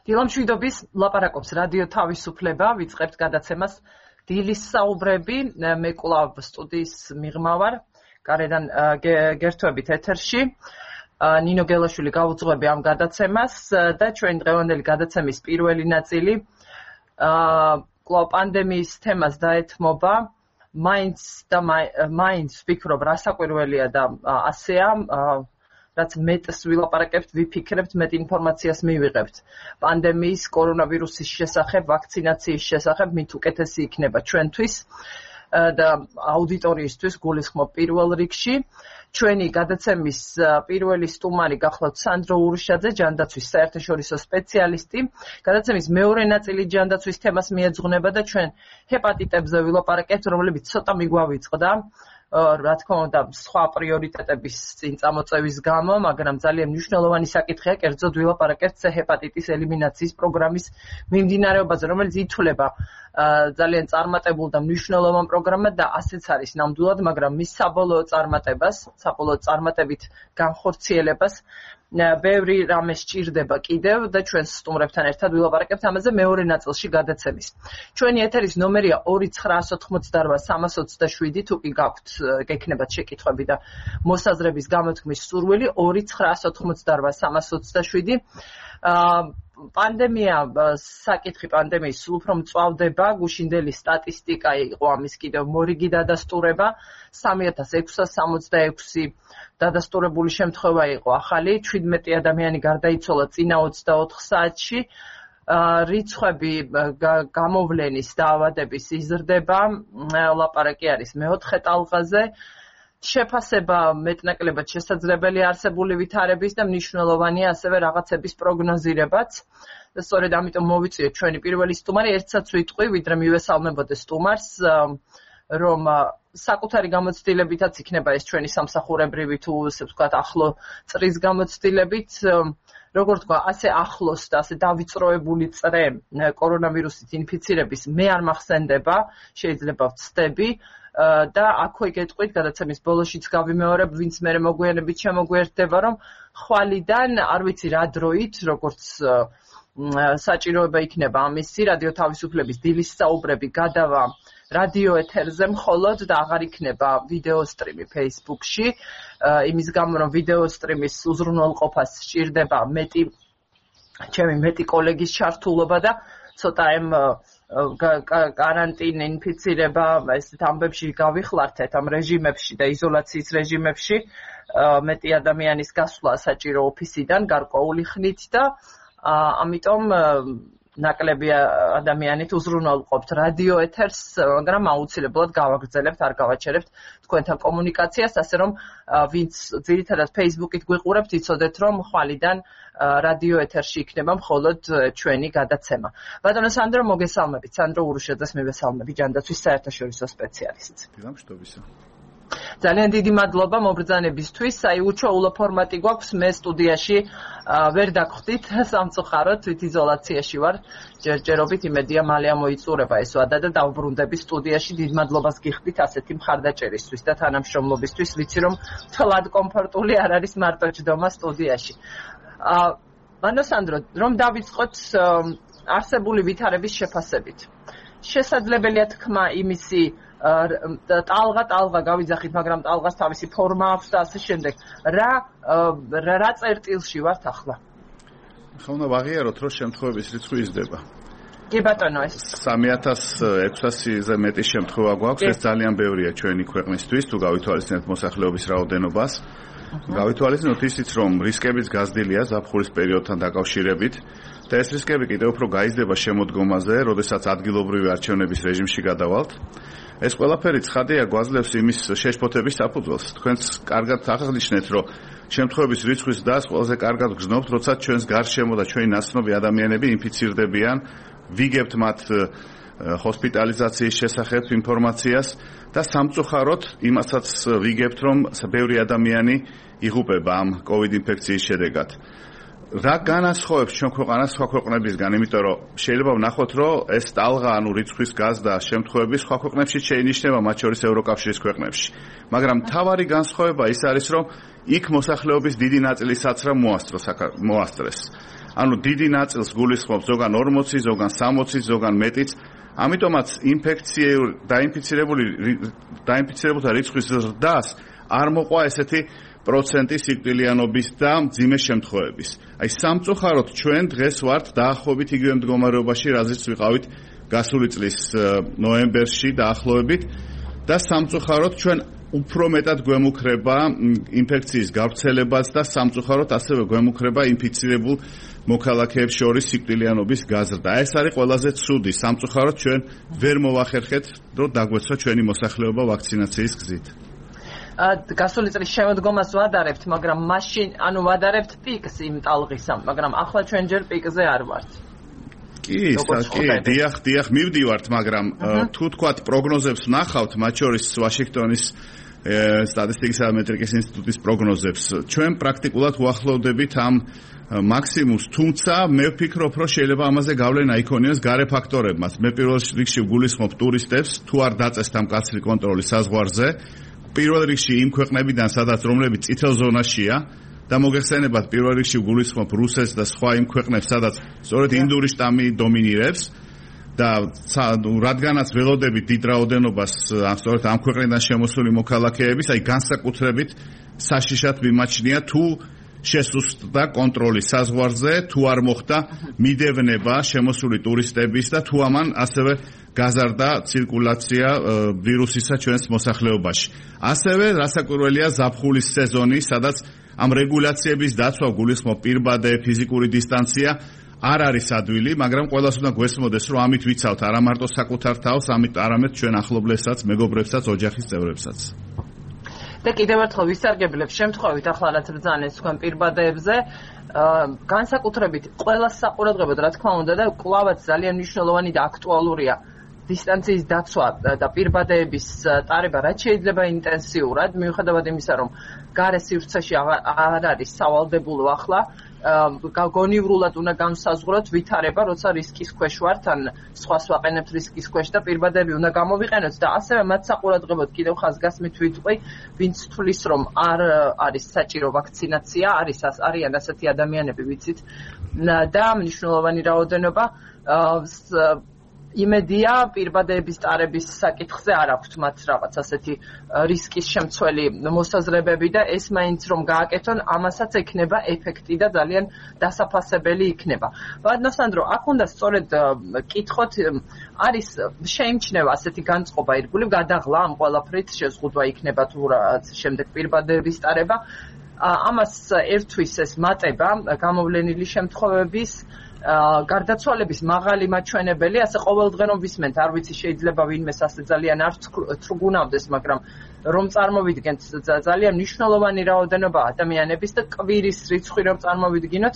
დილამშვიდობის ლაპარაკობს რადიო თავისუფლება, ვიწყებთ გადაცემას დილის საუბრები, მე კვლავ სტუდიის მიღმა ვარ, გარედან გერთვებით ეთერში. ნინო გელაშვილი გავუძღვები ამ გადაცემას და ჩვენი დღევანდელი გადაცემის პირველი ნაწილი კვლავ პანდემიის თემას დაეთმობა. მაინც ვფიქრობ, რა საკვირველია და ასეა, რაც მეტს ვილაპარაკებთ, ვიფიქრებთ, მეტ ინფორმაციას მივიღებთ. პანდემიის, კორონავირუსის შესახებ, ვაქცინაციის შესახებ, მით უკეთესი იქნება ჩვენთვის და აუდიტორიისთვის გულისხმობ პირველ რიგში. ჩვენი გადაცემის პირველი სტუმარი გახლავთ სანდრო ურუშაძე, ჯანდაცვის საერთაშორისო სპეციალისტი. გადაცემის მეორე ნაწილი ჯანდაცვის თემას მიეძღვნება და ჩვენ ჰეპატიტებზე ვილაპარაკებთ, რომლებიც ცოტა მიგვავიწყდა. რა თქმა უნდა, სხვა პრიორიტეტების წინ წამოწევის გამო, მაგრამ ძალიან მნიშვნელოვანი საკითხია, კერძოდ ვილაპარაკებთ ჰეპატიტის ელიმინაციის პროგრამის მიმდინარეობაზე, რომელიც ითვლება ძალიან წარმატებულ და მნიშვნელოვან პროგრამად და ასეც არის ნამდვილად, მაგრამ მის საბოლოო წარმატებით განხორციელებას ბევრი რამე სჭირდება კიდევ და ჩვენ სტუმრებთან ერთად ვილაპარაკებთ ამაზე მეორე ნაწილში გადაცემის. ჩვენი ეთერის ნომერია 2988327, თუ კი გაქვთ გექნებათ შეკითხვები და მოსაზრების გამოთქმის სურვილი 2988327. პანდემია, საკითხი პანდემიის სულ უფრო მწვავდება, გუშინდელი სტატისტიკა იყო ამის კიდევ მორიგი დადასტურება, 3666 დადასტურებული შემთხვევა იყო ახალი, 17 ადამიანი გარდაიცვალა წინა 24 საათში, რიცხვები გამოვლენის დაავადების იზრდება, ლაპარაკი არის მეოთხე ტალღაზე, შეფასება მეტნაკლებად შესაძლებელი არსებული ვითარების და მნიშვნელოვანია ასევე რაღაცების პროგნოზირებაც. სწორედ ამიტომ მოვიწვიეთ ჩვენი პირველი სტუმარი, ერთსაც ვიტყვი, ვიდრე მივესალმებოდე სტუმარს, რომ საკუთარი გამოცდილებითაც იქნება ეს ჩვენი სამსახურებრივი თუ ასე ვთქვათ ახლო წრის გამოცდილებით, როგორ თქვა, ასე ახლოს და ასე დავიწროებული წრე კორონავირუსით ინფიცირების მე არ მახსენდება, შეიძლება ვცდები და აქვე გეტყვით, გადაცემის ბოლოშიც გავიმეორებ, ვინც მე მოგვიანებით შემოგვიერთდება, რომ ხვალიდან არ ვიცი რა დროით, როგორც საჭიროება იქნება ამისი, რადიო თავისუფლების დილის საუბრები გადავა რადიო ეთერზე მხოლოდ და აღარ იქნება ვიდეო სტრიმი Facebook-ში, იმის გამო, რომ ვიდეო სტრიმის უზრუნველყოფას სჭირდება მეტი კოლეგის ჩართულობა და ცოტა კარანტინა, ინფიცირება, ესეთ ამბებში გავიხლართეთ ამ რეჟიმებში და იზოლაციის რეჟიმებში, მეტი ადამიანის გასვლა საჭირო ოფისიდან გარკვეული ხნით და ამიტომ ნაკლები ადამიანით უზრუნველყოფთ რადიო ეთერს, მაგრამ აუცილებლად გავაგრძელებთ, არ გავაჩერებთ თქვენთან კომუნიკაციას, ასე რომ ვინც ძირითადად Facebook-ით გვიყურებთ, იცოდეთ, რომ ხვალიდან რადიო ეთერში იქნება მხოლოდ ჩვენი გადაცემა. ბატონო სანდრო, მოგესალმებით. სანდრო ურუშაძეს მივესალმები, ჯანდაცვის საერთაშორისო სპეციალისტი. დილამშვიდობისა. ძალიან დიდი მადლობა მობრძანებისთვის. უჩვეულო ფორმატი გვაქვს, მე სტუდიაში ვერ დაგხვდით სამწუხაროდ, თვითიზოლაციაში ვარ. ჯერჯერობით იმედია მალე მოიწურება ეს ვადა და დავბრუნდები სტუდიაში. დიდ მადლობას გიხდით ასეთი მხარდაჭერისთვის და თანამშრომლობისთვის. ვიცი რომ თლად კომფორტული არ არის მარტო ჯდომა სტუდიაში. ბატონო სანდრო, რომ დავიწყოთ არსებული ვითარების შეფასებით. შესაძლებელია თქმა იმისი ტალღა გავიძახით, მაგრამ ტალღას თავისი ფორმა აქვს და ასე შემდეგ. რა წერტილში ვართ ახლა? ხო, უნდა ვაღიაროთ, რომ შემთხვევების რიცხვი იზრდება. კი ბატონო, ეს 3600-ზე მეტი შემთხვევა გვაქვს, ეს ძალიან ბევრია ჩვენი ქვეყნისთვის, თუ გავითვალისწინებთ მოსახლეობის რაოდენობას. გავითვალისწინოთ ისიც, რომ რისკებიც გაზრდილია ზაფხულის პერიოდთან დაკავშირებით და ეს რისკები კიდევ უფრო გაიზრდება შემოდგომაზე, როდესაც ადგილობრივი არჩევნების რეჟიმში გადავალთ. ეს ყველაფერი ცხადია გვაძლევს იმის შეშფოთების საფუძველს. თქვენც კარგად აღნიშნეთ, რომ შემთხვევების რიცხვის დას ყველაზე კარგად გრძნობთ, როცა ჩვენს გარშემო და ჩვენი ნაცნობი ადამიანები ინფიცირდებიან, ვიგებთ მათ ჰოსპიტალიზაციის შესახებ ინფორმაციას და სამწუხაროდ იმასაც ვიგებთ, რომ ბევრი ადამიანი იღუპება ამ COVID ინფექციის შედეგად. რა განასხვავებს ჩვენ ქვეყანას სხვა ქვეყნებისგან, იმიტომ რომ შეიძლება ვნახოთ, რომ ეს ტალღა, ანუ რიცხვის გაზდა შემთხვევები სხვა ქვეყნებში შეინიშნება, მათ შორის ევროკავშირის ქვეყნებში. მაგრამ მთავარი განსხვავება ის არის, რომ იქ მოსახლეობის დიდი ნაწილისაც რა მოასწრეს. ანუ დიდი ნაწილს გულისხმობს ზოგან 40, ზოგან 60, ზოგან მეტიც. ამიტომაც დაინფიცირებულთა რიცხვის ზრდას არ მოყვა ესეთი პროცენტი სიკვდილიანობის და მძიმე შემთხვევების. აი სამწუხაროდ ჩვენ დღეს ვართ დაახლოებით იგივე მდგომარეობაში, რაზეც ვიყავით გასული წლის ნოემბერში დაახლოებით და სამწუხაროდ ჩვენ უფრო მეტად გვემუქრება ინფექციის გავრცელებაც და სამწუხაროდ ასევე გვემუქრება ინფიცირებულ მოქალაქეებს შორის სიკვდილიანობის გაზრდა. ეს არის ყველაზე ცუდი. სამწუხაროდ ჩვენ ვერ მოვახერხეთ, რომ დაგვეცვა ჩვენი მოსახლეობა ვაქცინაციის გზით. გასული წლის შემოდგომას ვადარებთ, მაგრამ მაშინ, ვადარებთ პიკს იმ ტალღისა, მაგრამ ახლა ჩვენ ჯერ პიკზე არ ვართ. კი, დიახ, მივდივართ, მაგრამ თუ თქვათ პროგნოზებს ვნახავთ, მათ შორის ვაშინგტონის სტატისტიკის და მეტრიკის ინსტიტუტის პროგნოზებს, ჩვენ პრაქტიკულად უახლოვდებით ამ მაქსიმუმს, თუმცა მე ვფიქრობ, რომ შეიძლება ამაზე გავლენა იქონიოს გარე ფაქტორებმაც. მე პირველ რიგში ვგულისხმობ ტურისტებს, თუ არ დაწესთ ამ კაცრი კონტროლი საზღვარზე, პირველ რიგში იმ ქვეყნებიდან, სადაც რომლებიც წითელ ზონაშია და მოგეხსენებათ პირველ რიგში ვგულისხმობ რუსეთს და სხვა იმ ქვეყნებს, სადაც სწორედ ინდური შტამი დომინირებს და რადგანაც ველოდებით დიდ რაოდენობას სწორედ ამ ქვეყნიდან შემოსული მოქალაქეების, აი განსაკუთრებით საშიშად მიმაჩნია თუ შესუსტდა კონტროლი საზღვარზე, თუ არ მოხდა მიდევნება შემოსული ტურისტების და თუ ამან ასევე გაზარდა ცირკულაცია ვირუსისა ჩვენს მოსახლეობაში. ასევე რასაკვირველია ზაფხულის სეზონი, სადაც ამ რეგულაციების დაცვა გულისხმობ პირბადე, ფიზიკური დისტანცია არ არის ადვილი, მაგრამ ყველას უნდა გვესმოდეს, რომ ამით ვიცავთ არა მარტო საკუთარ თავს, ამით არამედ ჩვენ ახლობლებსაც, მეგობრებსაც, ოჯახის წევრებსაც. და კიდევ ერთხელ ვისარგებლებ შემთხვევით ახლა რაც ბრძანეს თქვენ პირბადეებზე, განსაკუთრებით ყველას საყურადღებოდ რა თქმა უნდა და კლავაც ძალიან მნიშვნელოვანი და აქტუალურია დისტანციის დაცვა და პირბადეების ტარება რაც შეიძლება ინტენსიურად, მიუხედავად იმისა, რომ გარე სივრცეში არ არის სავალდებულო ახლა, გონივრულად უნდა განსაზღვროთ ვითარება, როცა რისკის ქვეშ ვართ, ან სხვას ვაყენებთ რისკის ქვეშ და პირბადები უნდა გამოვიყენოთ და ასევე მათ საყურადღებოდ კიდევ ხაზგასმით ვიტყვი, ვინც თვლის, რომ არ არის საჭირო ვაქცინაცია, არიან ასეთი ადამიანები, ვიცით, და მნიშვნელოვანი რაოდენობა იმედია პირბადეების ტარების საკითხზე არ აქვთ მათ რაღაც ასეთი რისკის შემცველი მოსაზრებები და ეს მაინც რომ გააკეთონ, ამასაც ექნება ეფექტი და ძალიან დასაფასებელი იქნება. ბატონო სანდრო, აქ უნდა სწორედ კითხოთ, არის შეიმჩნევა ასეთი განწყობა ირგული, გადაღლა ამ ყველაფრით შეზღუდვა იქნება თუ რაღაც შემდეგ პირბადეების ტარება. ამას ერთვის ეს მატება გამოვლენილი შემთხვევების გარდაცვალების მაღალი მაჩვენებელი, ასე ყოველდღე რომ ვისმენთ, არ ვიცი შეიძლება ვინმეს ასე ძალიან არ თრგუნავდეს, მაგრამ რომ წარმოვიდგენთ ძალიან მნიშვნელოვანი რაოდენობა ადამიანების და კვირის რიცხვი რომ წარმოვიდგინოთ,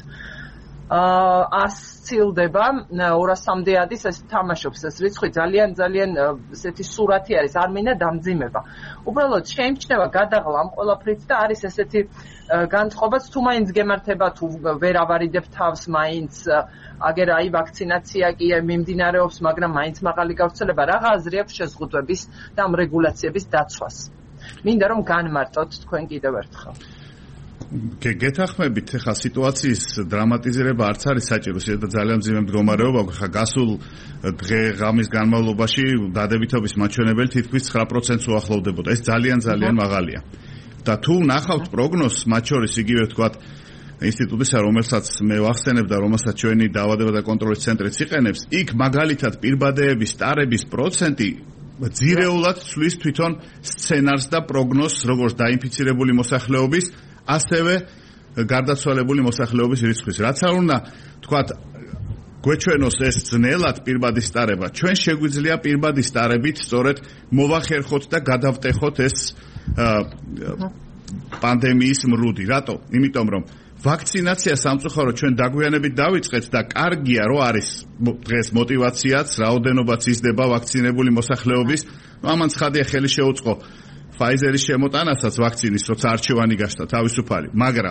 100 ცილდება, 200-მდე ადის, ეს თამაშობს ეს რიცხვი, ძალიან ესეთი სურათი არის, არ მინდა დამძიმება. უბრალოდ შეიმჩნევა გადაღლა ამ ყველაფრით და არის ესეთი განწყობაც, თუ მაინც გემართება, თუ ვერ ავარიდებ თავს, მაინც აგერ აი ვაქცინაცია კი მიმდინარეობს, მაგრამ მაინც მაღალი გავრცელება, რა აზრი აქვს შეზღუდვების და ამ რეგულაციების დაცვას. მინდა რომ განმარტოთ თქვენ კიდევ ერთხელ. გეთახმებით, ხა სიტუაციის დრამატიზირება არც არის საჭირო, შეიძლება ძალიან მძიმე მდგომარეობა, ხა გასულ დღე-ღამის განმავლობაში დადებითობის მაჩვენებელი თითქმის 9%-ს უახლოვდებოდა. ეს ძალიან მაღალია. და თუ ნახავთ პროგნოზს, მათ შორის იგივე ვთქვათ ინსტიტუტისა, რომელსაც მე ვახსენებ და რომელსაც ჩვენი დაავადება და კონტროლის ცენტრიც იყენებს, იქ მაგალითად პირბადეების ტარების პროცენტი ძირეულად ცვლის თვითონ სცენარს და პროგნოზს, როგორც დაინფიცირებული მოსახლეობის, ასევე გარდაცვალებული მოსახლეობის რიცხვის. რაც არ უნდა თქვათ გვეჩვენოს ეს ძნელად პირბადის ტარება, ჩვენ შეგვიძლია პირბადის ტარებით სწორედ მოვახერხოთ და გადავტეხოთ ეს პანდემიის მრუდი. რატო? იმიტომ რომ ვაქცინაცია სამწუხაროდ ჩვენ დაგვიანებით დავიწყეთ და კარგია რომ არის დღეს мотиваციაც, რაოდენობაც იზრდება ვაქცინებული მოსახლეობის. ამან ცხადია ხელი შეუწყო Pfizer-ის შემოტანასაც ვაქცინის, როცა არჩევანი გაშთა თავისუფალი, მაგრამ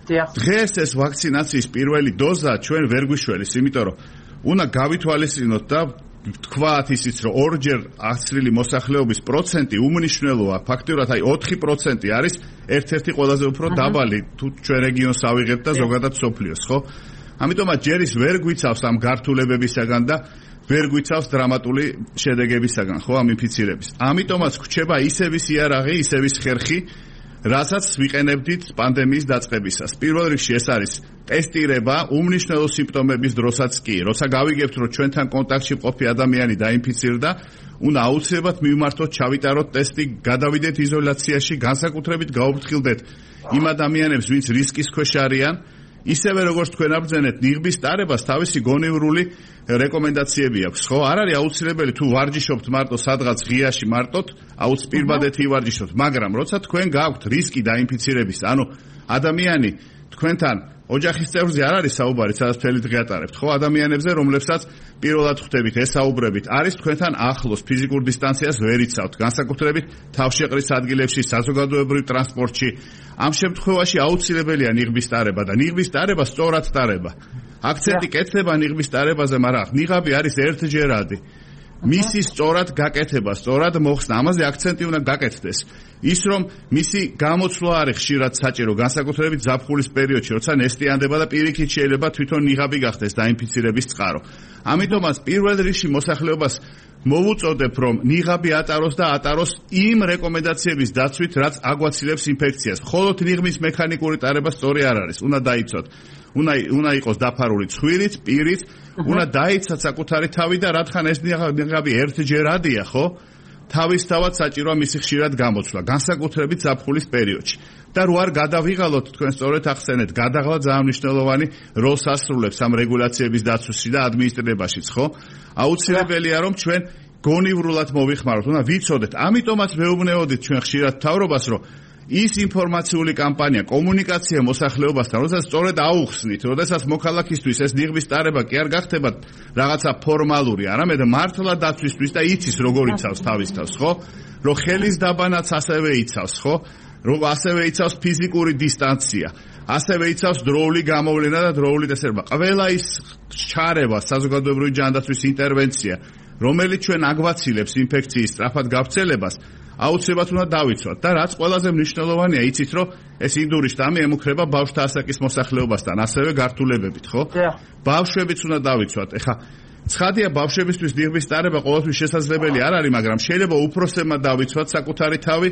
დღეს ეს ვაქცინაციის პირველი დოზა ჩვენ ვერ გვიშველის, იმიტომ რომ უნდა გავითვალისწინოთ და თქვათ ისიც რომ ორჯერ ასრილი მოსახლეობის პროცენტი უმნიშვნელოა, ფაქტიურად აი 4% არის ერთ-ერთი ყველაზე უფრო დაბალი თუ ჩვენ რეგიონს ავიღებთ და ზოგადად სოფლიოს, ხო? ამიტომაც ჯერ ის ვერ გვიცავს ამ გართულებებისაგან და ვერ გვიცავს დრამატული შედეგებისაგან, ხო, ამ ინფიცირების. ამიტომაც გვჩება ისევის იარაღი, ისევის ხერხი, რასაც ვიყენებდით პანდემიის დაწყებისას. პირველ რიგში ეს არის ტესტირება უმნიშვნელო სიმპტომების დროსაც კი, როცა გავიგებთ, რომ ჩვენთან კონტაქტში მყოფი ადამიანი დაინფიცირდა, უნდა აუცილებლად მივმართოთ, ჩავიტაროთ ტესტი, გადავიდეთ იზოლაციაში, განსაკუთრებით გაუფრთხილდეთ იმ ადამიანებს, ვინც რისკის ქვეშ არიან. ისევე როგორც თქვენ აბრძენეთ, ნიღბის ტარებას თავისი გონივრული რეკომენდაციები აქვს, ხო? არ არის აუცილებელი თუ ვარჯიშობთ მარტო სადღაც ღიაში მარტოთ, აუცილებლად ივარჯიშოთ, მაგრამ როცა თქვენ გაქვთ რისკი დაინფიცირების, ანუ ადამიანი თქვენთან ოჯახის წევრზე არ არის საუბარი, სადაც მთელი დღე ატარებთ, ხო? ადამიანებზე, რომლებსაც პირველად ხვდებით, ესაუბრებით, არის თქვენთან ახლოს, ფიზიკურ დისტანციას ვერ იცავთ, განსაკუთრებით თავშეყრის ადგილებში, საზოგადოებრივ ტრანსპორტში. ამ შემთხვევაში აუცილებელია ნიღბის ტარება და ნიღბის ტარება სწორად ტარება. აქცენტი კეთდება ნიღბის ტარებაზე, მაგრამ ნიღაბი არის ერთჯერადი. მისი სწორად გაკეთება, სწორად მოხსნა, ამაზე აქცენტი უნდა გაკეთდეს. ის რომ მისი გამოცვლა არის ხშირად საჭირო, განსაკუთრებით ზაფხულის პერიოდში, როცა ნესტიანდება და პირიქით შეიძლება თვითონ ნიღაბი გახდეს დაინფიცირების წყარო. ამიტომაც პირველ რიგში მოსახლეობას მოვუწოდებ, რომ ნიღაბი ატაროს და ატაროს იმ რეკომენდაციების დაცვით, რაც აგვაცილებს ინფექციას. მხოლოდ ნიღბის მექანიკური ტარება სწორი არ არის, უნდა დაიცოთ. უნდა იყოს დაფარული ცხვირით, პირით, უნდა დაიცათ საკუთარი თავი და რადგან ეს ნიღაბი ერთჯერადია, ხო? თავისთავად საჭიროა მისი ხშირად გამოცვლა, განსაკუთრებით ზაფხულის პერიოდში. და რო არ გადავიღალოთ, თქვენ სწორედ ახსენეთ, გადაღლა ძალიან მნიშვნელოვანი როლს ასრულებს ამ რეგულაციების დაცვაში და ადმინისტრირებაშიც, ხო? აუცილებელია რომ ჩვენ გონივრულად მოვიხმაროთ, უნდა ვიცოდეთ. ამიტომაც მეუბნეოდით ჩვენ ხშირად მთავრობას, რომ ის ინფორმაციული კამპანია, კომუნიკაცია მოსახლეობასთან, როდესაც სწორედ აუხსნით, როდესაც მოქალაქისთვის ეს ნიღბის ტარება კი არ გახდება რაღაცა ფორმალური, არამედ მართლა დაცვისთვის და იცის როგორ იცავს თავის თავს, ხო? რომ ხელის დაბანაც ასევე იცავს, ხო? რომ ასევე იცავს ფიზიკური დისტანცია, ასევე იცავს დროული გამოვლენა და დროული ტესტება. ყველა ის ჩარევა, საზოგადოებრივი ჯანდაცვის ინტერვენცია, რომელიც ჩვენ აგვაცილებს ინფექციის სწრაფად გავრცელებას, აუცილებლად უნდა დავიცვათ და რაც ყველაზე მნიშვნელოვანია, იცით რომ ეს ინდური შტამი ემუქრება ბავშვთა ასაკის მოსახლეობასთან, ასევე გართულებებით, ხო? ბავშვებიც უნდა დავიცვათ. ეხა ცხადია ბავშვებისთვის ნიღბის ტარება ყოველთვის შესაძლებელი არ არის, მაგრამ შეიძლება უფროსებმა დავიცვათ საკუთარი თავი,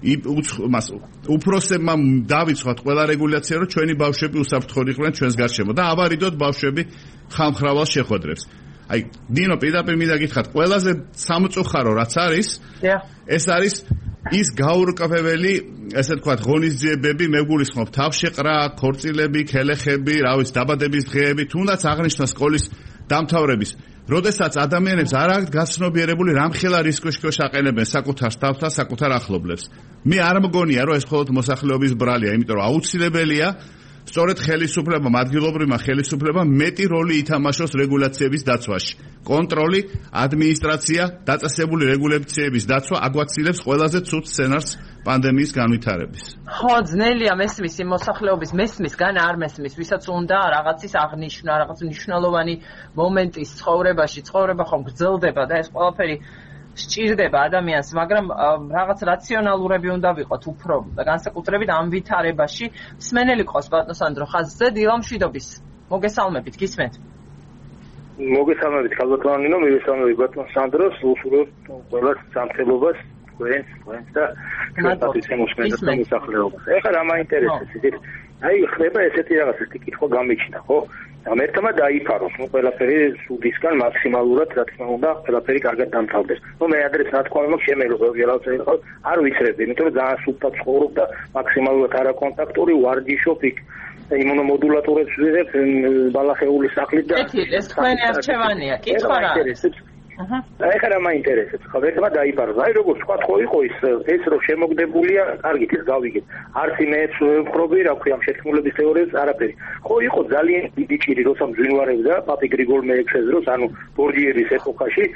უფროსებმა დავიცვათ ყველა რეგულაცია, რომ ჩვენი ბავშვები უსაფრთხოდ იყვნენ ჩვენს გარშემო და ავარიდოთ ბავშვები ხამხრავალ შეხვედრებს. აი, დინო, პირდაპირ მინდა გითხრათ, ყველაზე სამწუხარო რაც არის, ეს არის ის გაურკვეველი, ესე ვთქვათ, ღონისძიებები, მე გულისხმობ თავშეყრა, ქორწილები, ქელეხები, რა ვიცი, დაბადების დღეები, თუნდაც აღნიშნა სკოლის დამთავრების. როდესაც ადამიანებს არ აქვთ გაცნობიერებული რამხელა რისკში აყენებენ საკუთარ თავსა, საკუთარ ახლობლებს. მე არ მგონია, რომ ეს მხოლოდ მოსახლეობის ბრალია, იმიტომ რომ აუცილებელია სწორედ ხელისუფლებამ, ადგილობრივმა ხელისუფლებამ მეტი როლი ითამაშოს რეგულაციების დაცვაში. კონტროლი, ადმინისტრაცია, დაწესებული რეგულაციების დაცვა აგვაცილებს ყველაზე ცუდ სცენარს პანდემიის განვითარების. ხო, ძნელია მესმის იმ მოსახლეობის მესმის, გან არ მესმის, ვისაც უნდა რაღაცის აღნიშვნა, რაღაც მნიშვნელოვანი მომენტის ცხოვრებაში, ცხოვრება ხომ გრძელდება და ეს ყველაფერი სჭირდება ადამიანს, მაგრამ რაღაც რაციონალურები უნდა ვიყოთ უფრო განსაკუთრებით ამ ვითარებაში. მსმენელი ყავს ბატონო სანდრო ხაზზე, დილა მშვიდობის. მოგესალმებით, გისმენთ. მოგესალმებით, ქალბატონო, მივესალმებით ბატონ სანდროს, უსურვებთ ყველას სამხელობას, თქვენს და ჩვენთვის შემოსმენას მოსახლეობას. ეხლა რა მაინტერესებს, იცით? აი, ხდება ესეთი რაღაცა, კითხვა გამიჩნდა, ხო? ამ ერთმა დაიფაროს, ყველაფერი სუდისგან მაქსიმალურად, რა თქმა უნდა, ყველაფერი კარგად დამთავრდეს. მე ადრეს რა თქმა უნდა, შემეძლო, არ ვიცრები, იმიტომ რომ ძალიან სუფთად ცხოვრობ და მაქსიმალურად არაკონტაქტური ვარჯიშობ იქ. იმუნომოდულატორებს ვიღებ ბალახეულის სახლით და ეს თქვენი არჩევანია, კითხვა რა არის? ეხლა რა მაინტერესებს, ხო, ერთმა დაიფაროს. აი როგორც თქვა, ხო იყო ეს რომ შემოგდებულია, კარგით ეს გავიგეთ. არც იმეც ვხრობი, რა ქვია, ამ შეთქმულების თეორიებს არაფერი. ხო იყო ძალიან დიდი ჭირი, როცა მძვინვარებდა პაპი გრიგოლ მე-6-ს დროს, ანუ ბორდიერის ეპოქაში.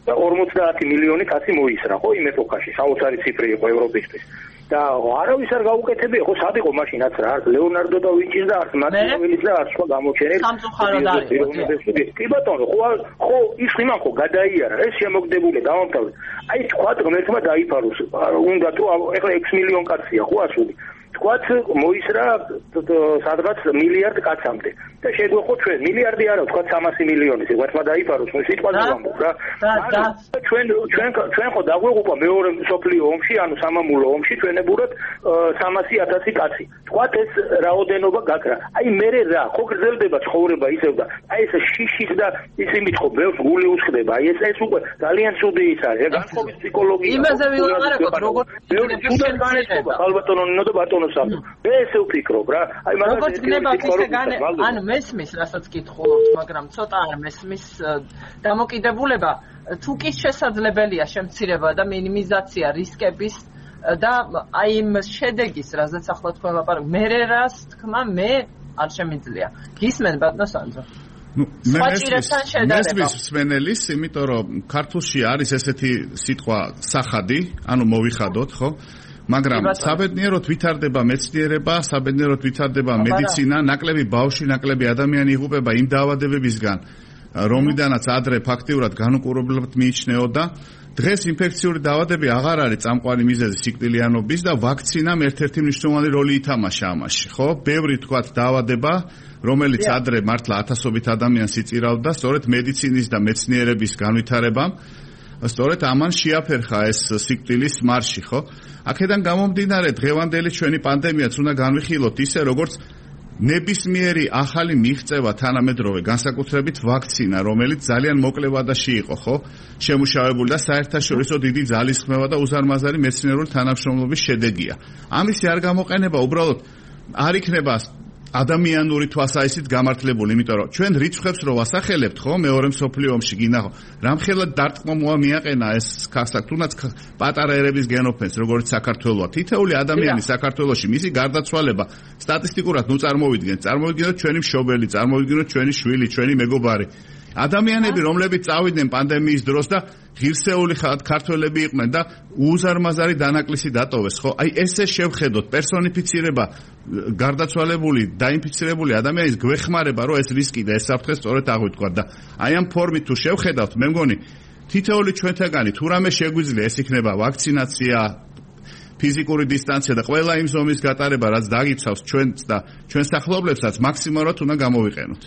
და 50 მილიონი კაცი მოისრა, ხო, იმ ეპოქაში, საოცარი ციფრი იყო ევროპისთვის. და არავის არ გაუკეთებია, ხო, სად იყო მაშინაც რა, არც ლეონარდო და ვინჩის და არც მაკიაველის და არც სხვა გამოჩენილი. სამწუხაროდ არის. კი ბატონო, ხო, ის ხიმან ხო გადაიარა, ეს შემოგდებული დავამთავრე. აი თქვა ღმერთმა დაიფაროს, უნდა თუ ეხლა 6 მილიონ კაცია, ხო, ასული. თქვათ მოისრა სადღაც მილიარდ კაცამდე და შეგვეხო ჩვენ მილიარდი არა თქვათ 300 მილიონი ღმერთმა დაიფაროს სიტყვაზე ვამბობ რა ჩვენ ხო დაგვეღუპა მეორე მსოფლიო ომში ანუ სამამულო ომში ჩვენებურად 300,000 კაცი თქვათ ეს რაოდენობა გაქრა აი მე რა ხო გრძელდება ცხოვრება ისევ და აი ეს შიშის და ისინი ხო ბევრს გული უსხდება აი ეს უკვე ძალიან ცუდი ის არის განსხვავების ფსიქოლოგია იმაზე ვილაპარაკოთ როგორ ბევრი ცუდად განეცობა ალბათონო ნინო და ბატონო სამო მე ესე ვფიქრობ რა აი მაგრამ როგორც გნება ისე ანუ მესმის რასაც კითხულობთ მაგრამ ცოტა არ მესმის დამოკიდებულება თუ კი შესაძლებელია შემცირება და მინიმიზაცია რისკების და აი იმ შედეგის რაზეც ახლა თქვენ ლაპარაკობთ მე რას თქმა მე არ შემიძლია გისმენ ბატონო სანდრო მესმის მსმენელის იმიტომ რომ ქართულში არის ესეთი სიტყვა სახადი ანუ მოვიხადოთ ხო მაგრამ საბედნიეროდ ვითარდება მეცნიერება, საბედნიეროდ ვითარდება მედიცინა, ნაკლები ბავშვი, ნაკლები ადამიანი იღუპება იმ დაავადებებისგან, რომლიდანაც ადრე ფაქტიურად განუკურებლად მიიჩნეოდა. დღეს ინფექციური დაავადებები აღარ არის წამყვანი მიზეზი სიკვდილიანობის და ვაქცინამ ერთ-ერთი მნიშვნელოვანი როლი ითამაშა ამაში, ხო? ბევრი თქვათ დაავადება, რომელიც ადრე მართლა ათასობით ადამიანს იწირავდა, სწორედ მედიცინის და მეცნიერების განვითარებამ სწორედ ამან შეაფერხა ეს სიკვდილის მარში, ხო? აქედან გამომდინარე დღევანდელი ჩვენი პანდემიაც უნდა განვიხილოთ ისე, როგორც ნებისმიერი ახალი მიღწევა თანამედროვე განსაკუთრებით ვაქცინა, რომელიც ძალიან მოკლე ვადაში იყო, ხო? შემუშავებული და საერთაშორისო დიდი ძალისხმევა და უზარმაზარი მეცნიერული თანამშრომლობის შედეგია. ამისი არ გამოყენება უბრალოდ არ იქნება ადამიანური თვალსაზრისით გამართლებული, იმიტომ რომ ჩვენ რიცხვებს რო ვასახელებთ, ხო, მეორე მსოფლიო ომში გინდა ხო, რამხელა დარტყმა მიაყენა ეს თუნდაც პატარა ერების გენოფენს, როგორც საქართველოა. თითოეული ადამიანი საქართველოში, მისი გარდაცვალება სტატისტიკურად ნუ წარმოვიდგინოთ ჩვენი მშობელი, წარმოვიდგინოთ ჩვენი შვილი, ჩვენი მეგობარი. ადამიანები, რომლებიც წავიდნენ პანდემიის დროს და ღირსეული ქართველები იყვნენ და უზარმაზარი დანაკლისი დატოვეს, ხო? აი ესე შევხედოთ პერსონიფიცირება გარდაცვალებული, დაინფიცირებული ადამიანის გვეხმარება, რომ ეს რისკი და ეს საფრთხე სწორედ აღვიქვათ და აი ამ ფორმით თუ შევხედავთ, მე მგონი თითოეული ჩვენთაგანი თუ რამე შეგვიძლია, ეს იქნება ვაქცინაცია, ფიზიკური დისტანცია და ყველა იმ ზომის გატარება, რაც დაგიცავს ჩვენს და ჩვენ სახლობლებსაც მაქსიმალურად უნდა გამოვიყენოთ.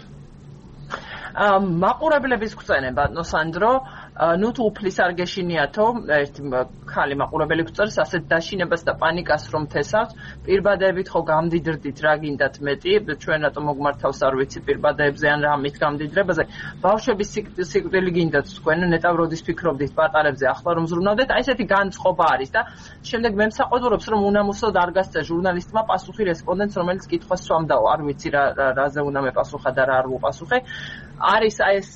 მაყურებლების გვწენენ ბატონო სანდრო ნუ თუ უფლის არ გეშინიათო ერთი ხალი მაყურებელი გვწერს ასეთ დაშინებას და პანიკას რომ თესავთ პირბადებით ხო გამდიდრდით რა გინდათ მეტი ჩვენ რატომ მოგმართავს არ ვიცი პირბადებზე ან რამით გამდიდრებაზე ბავშვების სიკვდილი გინდათ თქვენ ნეტავ როდის ფიქრობდით პატარებზე ახლა რომ ზრუნავდეთ აი ესეთი განწყობა არის და შემდეგ მე მსაყვედურობს რომ უნამუსოდ არ გასცა ჟურნალისტმა პასუხი რესპონდენტს რომელიც კითხვას სვამდაო არ ვიცი რაზე უნდა მეპასუხა და რა არ ვუპასუხე არის აი ეს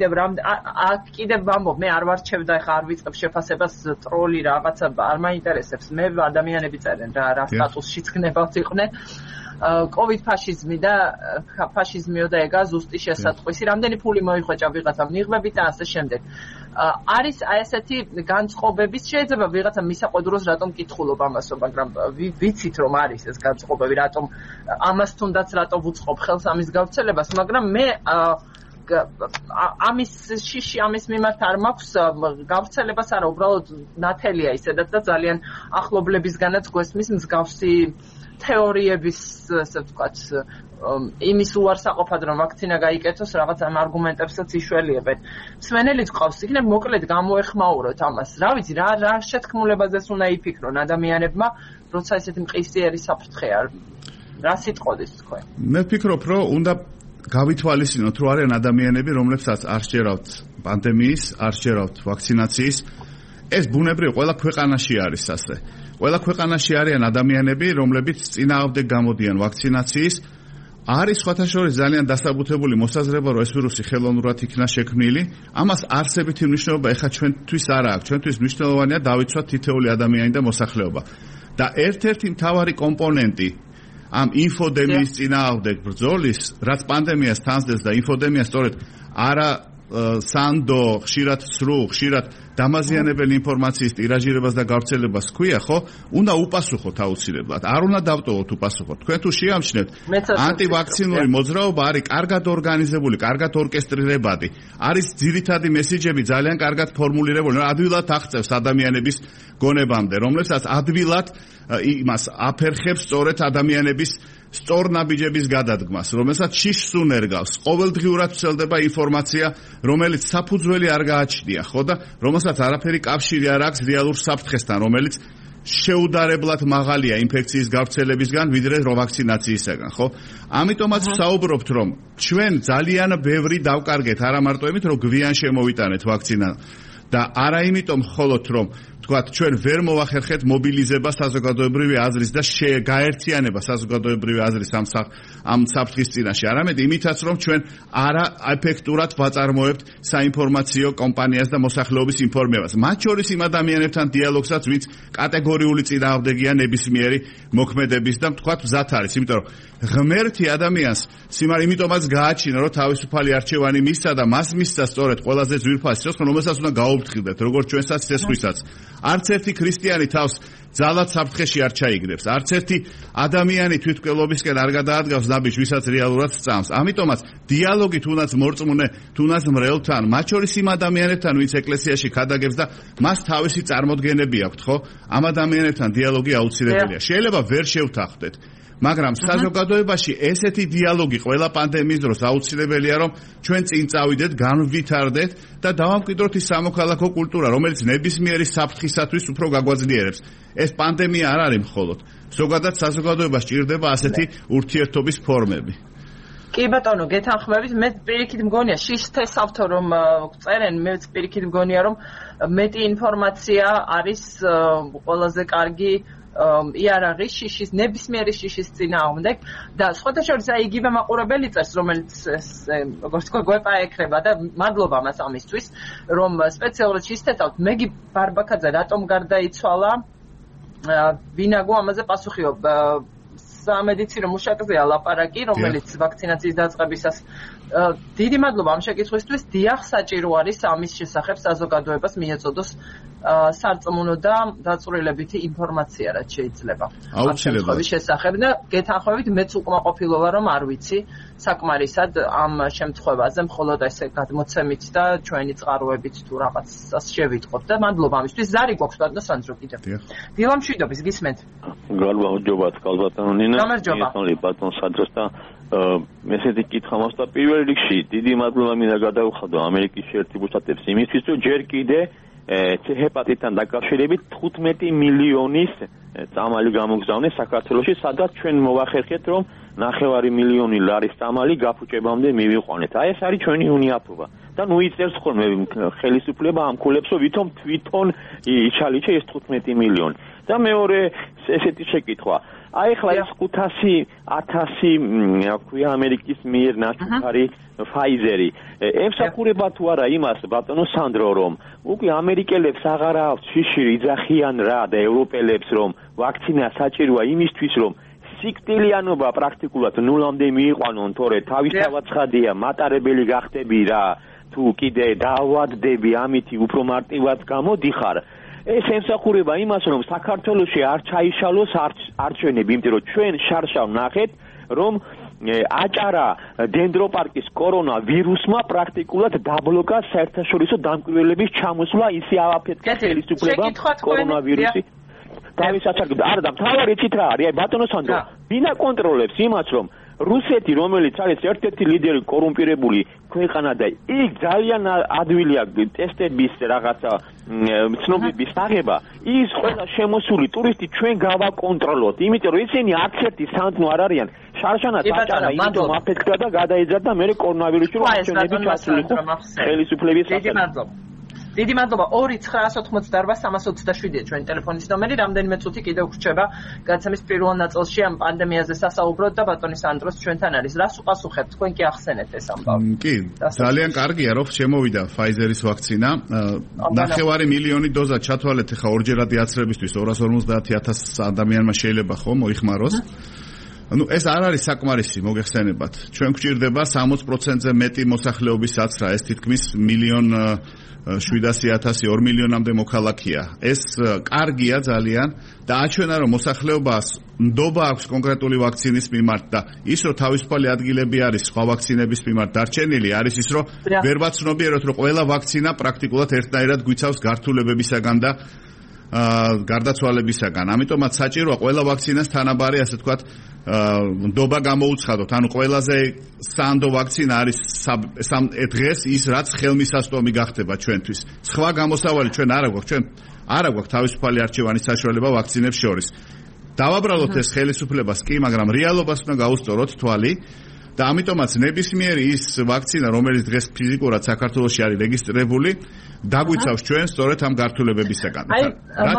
კიდევ ვამბობ მე არ ვარჩევ და ხა არ ვიწყებ შეფასებას ტროლი რაღაცა არ მაინტერესებს მე ადამიანები წერენ რა სტატუსშიც გნებავთ იყვნენ კოვიდ ფაშიზმი და ფაშიზმიო და ეგა ზუსტი შესატყვისი რამდენი ფული მოიხვეჭა ვიღაცა მიღებით და ასე შემდეგ არის აი ესეთი განწყობების შეიძლება ვიღაცა მისაყვედუროს რატომ კითხულობ ამასო მაგრამ ვიცით რომ არის ეს განწყობები რატომ ამას თუნდაც რატომ ვუწყობ ხელს ამის გავრცელებას მაგრამ მე ამის შიში ამის მიმართ არ მაქვს გავრცელებას არა უბრალოდ ნათელია ისედაც და ძალიან ახლობლებისგანაც გვესმის მსგავსი თეორიების ასე ვთქვათ იმის უარსაყოფად რომ ვაქცინა გაიკეთოს რაღაც ამ არგუმენტებსაც იშველიებენ მსმენელიც ყავს იქნებ მოკლედ გამოეხმაუროთ ამას რა ვიცი რა შეთქმულებაზეც უნდა იფიქრონ ადამიანებმა როცა ესეთი მყისიერი საფრთხე არ რა სიტყოდის თქვენ მე ვფიქრობ რომ უნდა გავითვალისწინოთ რომ არიან ადამიანები რომლებსაც არ შერავთ პანდემიის არ შერავთ ვაქცინაციის ეს ბუნებრივ ყველა ქვეყანაში არის ასე ყველა ქვეყანაში არიან ადამიანები რომლებიც წინააღმდეგ გამოდიან ვაქცინაციის არის სხვათა შორის ძალიან დასაბუთებული მოსაზრება რომ ეს ვირუსი ხელოვნურად იქნა შექმნილი ამას არსებითი მნიშვნელობა ეხა ჩვენთვის არ აქვს ჩვენთვის მნიშვნელოვანია დავიცვათ თითოეული ადამიანი და მოსახლეობა და ერთ-ერთი მთავარი კომპონენტი ამ ინფოდემიის წინააღმდეგ ბრძოლის, რაც პანდემიას თანსდეს და ინფოდემია სწორედ არა სანდო, ხშირად სრულ, ხშირად დამაზიანებელი ინფორმაციის ტირაჟირებას და გავრცელებას ქვია, ხო? უნდა უპასუხოთ აუცილებლად. არ უნდა დავტოვოთ უპასუხოთ. თქვენ თუ შეამჩნევთ, ანტივაქცინური მოძრაობა არის კარგად ორგანიზებული, კარგად ორკესტრირებადი. არის ძირითადი მესიჯები ძალიან კარგად ფორმულირებული, ადვილად აღწევს ადამიანების გონებამდე, რომლებსაც ადვილად იმას აფერხებს სწორედ ადამიანების სწორ ნაბიჯების გადადგმას, რომელსაც შიშს უნერგავს. ყოველდღიურად ვრცელდება ინფორმაცია, რომელიც საფუძველი არ გააჩნია, ხო და რომელსაც არაფერი კავშირი არ აქვს რეალურ საფრთხესთან, რომელიც შეუდარებლად მაღალია ინფექციის გავრცელებისგან, ვიდრე ვაქცინაციისგან, ხო? ამიტომაც ვსაუბრობთ, რომ ჩვენ ძალიან ბევრი დავკარგეთ, არა მარტო იმით, რომ გვიან შემოვიტანეთ ვაქცინა და არა იმიტომ მხოლოდ რომ თქვათ ჩვენ ვერ მოვახერხეთ მობილიზება საზოგადოებრივი აზრის და გაერთიანება საზოგადოებრივი აზრის ამ საფრთხის წინაშე, არამედ იმითაც რომ ჩვენ არა ეფექტურად ვაწარმოებთ საინფორმაციო კომპანიას და მოსახლეობის ინფორმირებას. მათ შორის იმ ადამიანებთან დიალოგსაც, ვინც კატეგორიული წინააღმდეგია ნებისმიერი მოქმედების და თქვათ მზად არის, იმიტომ რომ ღმერთი ადამიანს იმიტომაც გააჩინა, რომ თავისუფალი არჩევანი მისცა და მას მისცა სწორედ ყველაზე ძვირფასი სიცხე, რომელსაც უნდა გაუფრთხილდეთ, როგორც ჩვენსაც ცეცხლსაც. არც ერთი ქრისტიანი თავს ძალად საფრთხეში არ ჩაიგდებს. არც ერთი ადამიანი თვითმკვლელობისკენ არ გადაადგავს ნაბიჯს, ვისაც რეალურად სწამს. ამიტომაც დიალოგი თუნდაც მორწმუნე, თუნდაც მრევლთან, მათ შორის იმ ადამიანებთან, ვინც ეკლესიაში ქადაგებს და მას თავისი წარმოდგენები აქვთ, ხო? ამ ადამიანებთან დიალოგი აუცილებელია. შეიძლება ვერ შევთანხმდეთ, მაგრამ საზოგადოებაში ესეთი დიალოგი ყველა პანდემიის დროს აუცილებელია, რომ ჩვენ წინ წავიდეთ, განვითარდეთ და დავამკვიდროთ ის სამოქალაქო კულტურა, რომელიც ნებისმიერი საფრთხისათვის უფრო გაგვაძლიერებს. ეს პანდემია არ არის მხოლოდ. ზოგადად საზოგადოებას ჭირდება ასეთი ურთიერთობის ფორმები. კი ბატონო, გეთანხმებით, მე პირიქით მგონია, შიშთესავთო რომ წერენ, მე პირიქით მგონია, რომ მეტი ინფორმაცია არის ყველაზე კარგი იარაღი შიშის, ნებისმიერი შიშის წინააღმდეგ და სხვათა შორის იგივე მაყურებელი წერს, რომელიც როგორც თქვა გვეპაექრება და მადლობა მას ამისთვის, რომ სპეციალურად შიშთესავთ. მეგი ბარბაკაძე რატომ გარდაიცვალა? ვინაგო ამაზე პასუხიო. სამედიცინო მუშაკზეა ლაპარაკი, რომელიც ვაქცინაციის დაწყებისას დიდი მადლობა ამ შეკითხვისთვის. დიახ, საჭირო არის ამის შესახებ საზოგადოებას მიეწოდოს სარწმუნო და დაწვრილებითი ინფორმაცია, რაც შეიძლება. აუცილებლად. შესახებ და გეთანხმებით, მეც უკმაყოფილო ვარ, რომ არ ვიცი საკმარისად ამ შემთხვევაზე, მხოლოდ ესე გადმოცემით და ჩვენი წყაროებით თუ რაღაცას შევიტყობ და მადლობა ამისთვის. ზარი გვაქვს ბატონო სანდრო კიდევ. დილა მშვიდობის, გისმენთ. გამარჯობა, კალბატონო ნინა. გამარჯობა. ბატონ სანდროს და მესეთი კითხვა მაქვს და პირველ რიგში დიდი მადლობა მინდა გადავხადო ამერიკის შეერთებულ შტატებს იმისთვის, რომ ჯერ კიდე ჰეპატიტთან დაკავშირებით 15 მილიონის წამალი გამოგზავნეს საქართველოში, სადაც ჩვენ მოვახერხეთ, რომ 9 მილიონი ლარის წამალი გაფუჭებამდე მივიყვანეთ. აი ეს არის ჩვენი უნიათობა. და ნუ იწერს ხოლმე ხელისუფლება ამ ქულებს, რომ თვითონ იჩალიჩა ეს 15 მილიონი. და მეორე ესეთი შეკითხვა. აი ხლა ეს 500,000 ქვია ამერიკის მიერ ნაჩუქარი ფაიზერი. ემსახურება თუ არა იმას ბატონო სანდრო, რომ უკვე ამერიკელებს აღარ აქვს შიში იძახიან რა და ევროპელებს, რომ ვაქცინა საჭიროა იმისთვის, რომ სიკვდილიანობა პრაქტიკულად ნულამდე მიიყვანონ, თორე თავისთავად ცხადია, მატარებელი გახდები რა, თუ კიდე დაავადდები, ამითი უფრო მარტივად გამოდიხარ. ეს ემსახურება იმას, რომ საქართველოში არ ჩაიშალოს არჩევნები, იმიტომ რომ ჩვენ შარშავ ნახეთ, რომ აჭარა დენდროპარკის კორონავირუსმა პრაქტიკულად დაბლოკა საერთაშორისო დამკვირვებლების ჩამოსვლა, ისე ავაფეთქა ხელისუფლებამ კორონავირუსი. თავის საჩარგოდ არა და მთავარი იცით რა არის, აი ბატონო სანდრო, ვინ აკონტროლებს იმას, რომ რუსეთი, რომელიც არის ერთ-ერთი ლიდერი კორუმპირებული ქვეყანა და იქ ძალიან ადვილია ტესტების რაღაცა ცნობების აღება, ის ყველა შემოსული ტურისტი ჩვენ გავაკონტროლოთ, იმიტომ რომ ისინი არც ერთი სანდნო არ არიან. შარშანაც აჭარა იმიტომ აფეთქდა და გადაეძა და მე კორონავირუსი რომ არჩევნები ჩასულიყო ხელისუფლების სახელით. დიდი მადლობა. 2-988-327-ია ჩვენი ტელეფონის ნომერი. რამდენიმე წუთი კიდევ გრჩება გადაცემის პირველ ნაწილში ამ პანდემიაზე სასაუბროთ და ბატონი სანდროს ჩვენთან არის. რას უპასუხებთ? თქვენ კი ახსენეთ ეს ამბავი. კი, ძალიან კარგია, რომ შემოვიდა Pfizer-ის ვაქცინა. 9 მილიონი დოზა ჩათვალეთ ხა ორჯერადი აცრებისთვის 250,000 ადამიანმა შეიძლება ხო მოიხმაროს. ანუ ეს არ არის საკმარისი მოგეხსენებათ. ჩვენ გვჭირდება 60%-ზე მეტი მოსახლეობის აცრა, ეს თითქმის 1,700,000 2 მილიონამდე მოქალაქეა. ეს კარგია ძალიან და აჩვენა რომ მოსახლეობას ნდობა აქვს კონკრეტული ვაქცინის მიმართ და ის რომ თავისუფალი ადგილები არის სხვა ვაქცინების მიმართ დარჩენილი არის ის რომ ვერ ვაცნობიეროთ რომ ყველა ვაქცინა პრაქტიკულად ერთნაირად გვიცავს გართულებებისაგან და გარდაცვალებისაგან. ამიტომაც საჭიროა ყველა ვაქცინას თანაბარი ასე ვთქვათ ნდობა გამოუცხადოთ. ანუ ყველაზე სანდო ვაქცინა არის დღეს ის რაც ხელმისაწვდომი გახდება ჩვენთვის. სხვა გამოსავალი ჩვენ არ აგვაქვს თავისუფალი არჩევანის საშუალება ვაქცინებს შორის. დავაბრალოთ ეს ხელისუფლებას კი, მაგრამ რეალობას უნდა გაუსწოროთ თვალი და ამიტომაც ნებისმიერი ის ვაქცინა, რომელიც დღეს ფიზიკურად საქართველოში არის რეგისტრირებული, დაგვიცავს ჩვენ სწორედ ამ გართულებებისაგან. რაც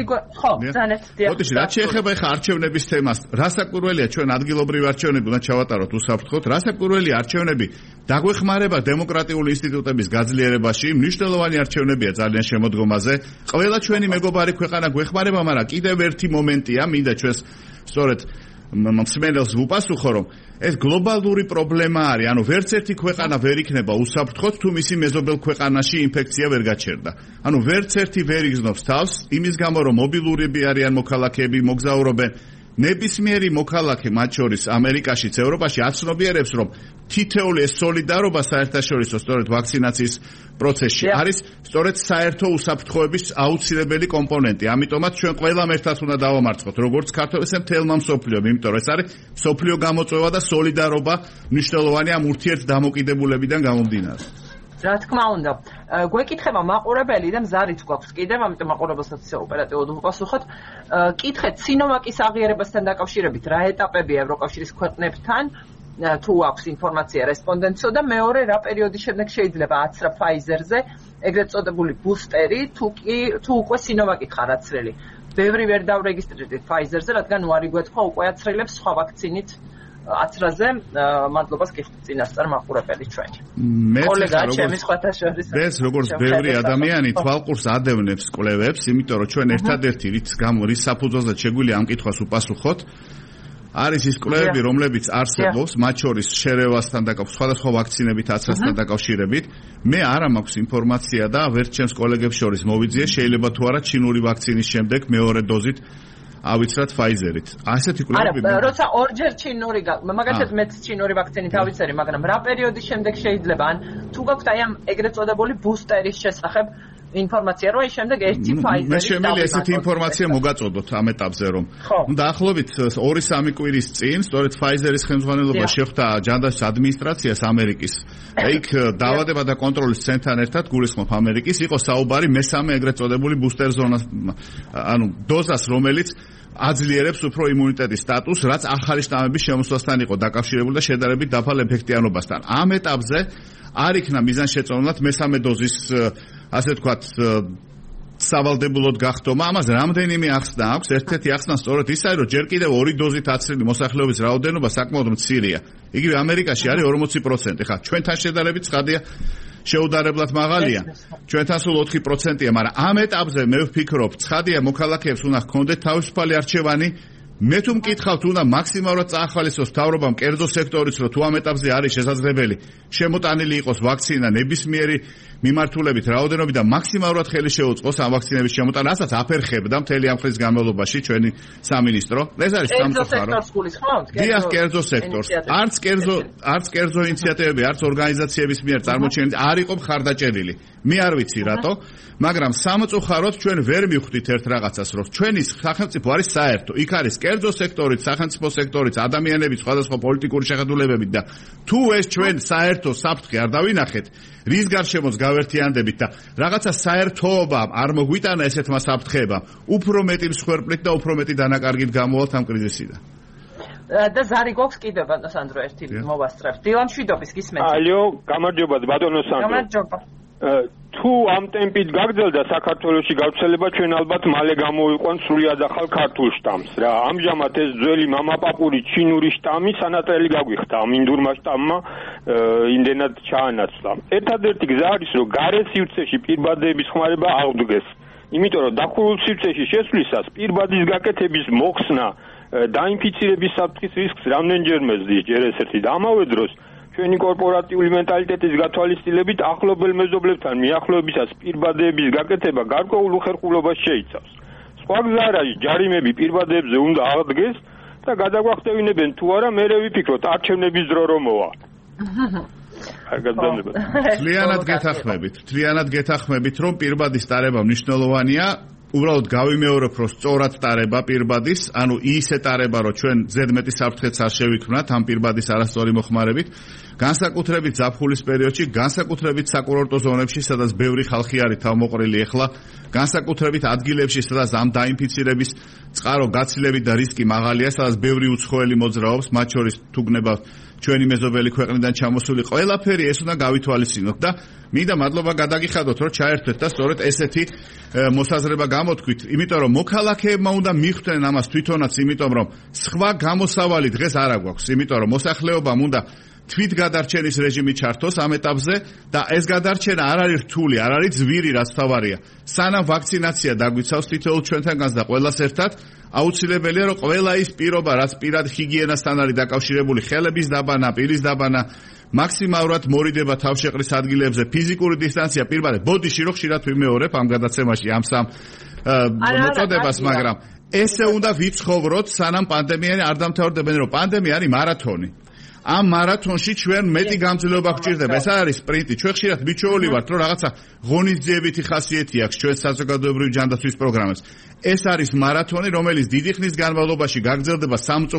შეეხება ხა არჩევნების თემას, რასაკვირველია ჩვენ ადგილობრივი არჩევნები უნდა ჩავატაროთ უსაფრთხოდ, რასაკვირველია არჩევნები დაგვეხმარება დემოკრატიული ინსტიტუტების გაძლიერებაში, მნიშვნელოვანი არჩევნებია ძალიან შემოდგომაზე. ყველა ჩვენი მეგობარი ქვეყანა გვეხმარება, მაგრამ კიდევ ერთი მომენტია, მინდა ჩვენს სწორედ მსმენელს ვუპასუხო, რომ ეს გლობალური პრობლემა არის, ანუ ვერც ერთი ქვეყანა ვერ იქნება უსაფრთხოდ, თუ მისი მეზობელ ქვეყანაში ინფექცია ვერ გაჩერდა. ანუ ვერც ერთი ვერ იგრძნობს თავს, იმის გამო რომ მობილურები არიან მოქალაქეები, მოგზაურობენ. ნებისმიერი მოქალაქე, მათ შორის ამერიკაშიც, ევროპაში აცნობიერებს, რომ თითოეული ეს სოლიდარობა საერთაშორისო სწორედ ვაქცინაციის პროცესში არის სწორედ საერთო უსაფრთხოების აუცილებელი კომპონენტი. ამიტომაც ჩვენ ყველამ ერთად უნდა დავამარცხოთ, როგორც ქართველი, ისე მთელმა მსოფლიომ, იმიტომ რომ ეს არის მსოფლიო გამოწვევა და სოლიდარობა მნიშვნელოვანია ამ ურთიერთდამოკიდებულებიდან გამომდინარე. რა თქმა უნდა, გვეკითხება მაყურებელი და მზარიც გვაქვს კიდევ, ამიტომ მაყურებელსაც ოპერატიულად ვუპასუხოთ. კითხეთ სინოვაკის აღიარებასთან დაკავშირებით, რა ეტაპებია ევროკავშირის ქვეყნებთან, თუ აქვს ინფორმაცია რესპონდენციო და მეორე რა პერიოდის შემდეგ შეიძლება აცრა ფაიზერზე, ეგრეთ წოდებული ბუსტერი, თუ უკვე სინოვაკი ხარ აცრელი. ბევრი ვერ დავრეგისტრირდით ფაიზერზე, რადგან უარი გვეთქვა უკვე აცრელებს სხვა ვაქცინით აცრაზე. მადლობას გიხდით წინასწარ მაყურებელი ჩვენი. კოლეგა ჩემი სხვათა შორის. ეს როგორც ბევრი ადამიანი თვალყურს ადევნებს კვლევებს, იმიტომ რომ ჩვენ ერთადერთი რის საფუძველზე შეგვიძლია ამ კითხვას უპასუხოთ. არის ის კვლევები, რომლებიც არსებობს, მათ შორის შერევასთან დაკავშირებით, სხვადასხვა ვაქცინებით აცრასთან დაკავშირებით. მე არა მაქვს ინფორმაცია და ვერც ჩემს კოლეგებს შორის მოვიძიე, შეიძლება თუ არა ჩინური ვაქცინის შემდეგ მეორე დოზით ავიცრათ ფაიზერით. ასეთი კვლევები როცა ორჯერ ჩინური, მაგალითად მეც ჩინური ვაქცინით ავიცარი, მაგრამ რა პერიოდის შემდეგ შეიძლება? ან თუ გაქვთ აი ამ ეგრეთ წოდებული ბუსტერის შესახებ ინფორმაცია, რომ აი შემდეგ ერთი ფაიზერი. მე შემიძლია ესეთი ინფორმაცია მოგაწოდოთ ამ ეტაპზე, რომ დაახლოებით 2-3 კვირის წინ სწორედ ფაიზერის ხელმძღვანელობა შეხვდა ჯანდაცვის ადმინისტრაციას ამერიკის. იქ დაავადება და კონტროლის ცენტრთან ერთად გულისხმობ ამერიკის, იყო საუბარი მესამე ეგრეთ წოდებული ბუსტერ ზონას, ანუ დოზას, რომელიც აძლიერებს უფრო იმუნიტეტის სტატუსს, რაც ახალი შტამების შემოსვლასთან იყო დაკავშირებული და შედარებით დაფალ ეფექტიანობასთან. ამ ეტაპზე არ იქნა მიზანშეწონილად მესამე დოზის ასე ვთქვათ სავალდებულოდ გახდომა. ამას რამდენიმე ახსნა აქვს. ერთ-ერთი ახსნა სწორედ ის არის, რომ ჯერ კიდევ 2 დოზით აცრილი მოსახლეობის რაოდენობა საკმაოდ მცირეა. იგივე ამერიკაში არის 40%. ხა ჩვენთან შედარებით ცხადია შეუდარებლად მაღალია. ჩვენთან სულ 4%-ია, მაგრამ ამ ეტაპზე მე ვფიქრობ, ცხადია მოქალაქეებს უნდა ჰქონდეთ თავისუფალი არჩევანი. მე თუ მკითხავთ, უნდა მაქსიმალურად წაახალისოს მთავრობამ კერძო სექტორის, რომ თუ ამ ეტაპზე არის შესაძლებელი შემოტანილი იყოს ვაქცინა ნებისმიერი მიმართულებით რაოდენობით და მაქსიმალურად ხელი შეუწყოს ამ ვაქცინების შემოტანა, რასაც აფერხებდა მთელი ამ ხნის განმავლობაში ჩვენი სამინისტრო. ეს არის სამწუხარო. დიახ, კერძო სექტორს. არც კერძო ინიციატივები, არც ორგანიზაციების მიერ წარმოჩენილი არ იყო მხარდაჭერილი. მე არ ვიცი რატო, მაგრამ სამწუხაროდ ჩვენ ვერ მივხვდით ერთ რაღაცას, რომ ჩვენი სახელმწიფო არის საერთო. იქ არის კერძო სექტორით, სახელმწიფო სექტორით, ადამიანების სხვადასხვა პოლიტიკური შეხედულებებით და თუ ეს ჩვენ საერთო საფრთხე არ დავინახეთ, რის გარშემოც გავერთიანდებით და რაღაცა საერთოობა არ მოგვიტანა ესეთმა საფრთხეებამ, უფრო მეტი მსხვერპლით და უფრო მეტი დანაკარგით გამოვალთ ამ კრიზისიდან. და ზარი გვაქვს კიდევ ბატონო სანდრო ერთი მოვასწრებთ. დილა მშვიდობის გისმენთ. ალო, გამარჯობა ბატონო სანდრო. გამარჯობა. თუ ამ ტემპით გაგრძელდა საქართველოში გავრცელება, ჩვენ ალბათ მალე გამოვიყვან სრულად ახალ ქართულ შტამს რა. ამჟამად ეს ძველი მამაპაპური ჩინური შტამი სანატრელი გაგვიხდა ამ ინდურმა შტამმა იმდენად ჩაანაცვლა. ერთადერთი გზა არის, რომ გარე სივრცეში პირბადების ხმარება აღდგეს. იმიტომ რომ დახურულ სივრცეში შესვლისას პირბადის გაკეთების მოხსნა დაინფიცირების საფრთხის რისკს რამდენჯერმე ზრდის ჯერ ერთ-ერთი და ამავე დროს ჩვენი კორპორატიული მენტალიტეტის გათვალისწინებით ახლობელ მეზობლებთან მიახლოებისას პირბადეების გაკეთება გარკვეულ უხერხულობას შეიცავს. სხვა გზა არ არის, ჯარიმები პირბადეებზე უნდა აღდგეს და გადაგვახტევინებენ თუ არა, მერე ვიფიქროთ არჩევნების დრო რომ მოვა. თლიანად გეთანხმებით, რომ პირბადის ტარება მნიშვნელოვანია. უბრალოდ გავიმეორებ, რომ სწორად ტარება პირბადის, ანუ ისე ტარება, რომ ჩვენ ზედმეტი საფრთხეც არ შევიქმნათ ამ პირბადის არასწორი მოხმარებით, განსაკუთრებით ზაფხულის პერიოდში, განსაკუთრებით საკურორტო ზონებში, სადაც ბევრი ხალხი არის თავმოყრილი ახლა, განსაკუთრებით ადგილებში, სადაც ამ დაინფიცირების წყარო გაცილებით და რისკი მაღალია, სადაც ბევრი უცხოელი მოძრაობს, მათ შორის თუ გნებავთ ჩვენი მეზობელი ქვეყნიდან ჩამოსული ყველაფერი ეს უნდა გავითვალისწინოთ და მინდა მადლობა გადაგიხადოთ, რომ ჩაერთვეთ და სწორედ ესეთი მოსაზრება გამოთქვით, იმიტომ რომ მოქალაქეებმა უნდა მიხვდნენ ამას თვითონაც, იმიტომ რომ სხვა გამოსავალი დღეს არ აგვაქვს, იმიტომ რომ მოსახლეობამ უნდა თვითგადარჩენის რეჟიმი ჩართოს ამ ეტაპზე და ეს გადარჩენა არ არის რთული, არ არის ძვირი, რაც თავარია. სანამ ვაქცინაცია დაგვიცავს თითოეულ ჩვენთანგანს და ყველას ერთად, აუცილებელია რომ ყველა ის პირობა, რაც პირად ჰიგიენასთან არის დაკავშირებული, ხელების დაბანა, პირის დაბანა, მაქსიმალურად მორიდება თავშეყრის ადგილებზე, ფიზიკური დისტანცია პირბადე, ბოდიში რო ხშირად ვიმეორებ ამ გადაცემაში ამ სამ მოწოდებას, მაგრამ ესე უნდა ვიცხოვროთ, სანამ პანდემია არ დამთავრდება, რომ პანდემია არის მარათონი. ამ მარათონში ჩვენ მეტი გამძლეობა გვჭირდება. ეს არის სპრინტი. ჩვენ ხშირად მიჩვეული ვართ, რომ რაღაცა ღონისძიებითი ხასიათი აქვს ჩვენ საზოგადოებრივი ჯანდაცვის პროგრამებს. ეს არის მარათონი, რომელიც დიდი ხნის განმავლობაში გაგრძელდება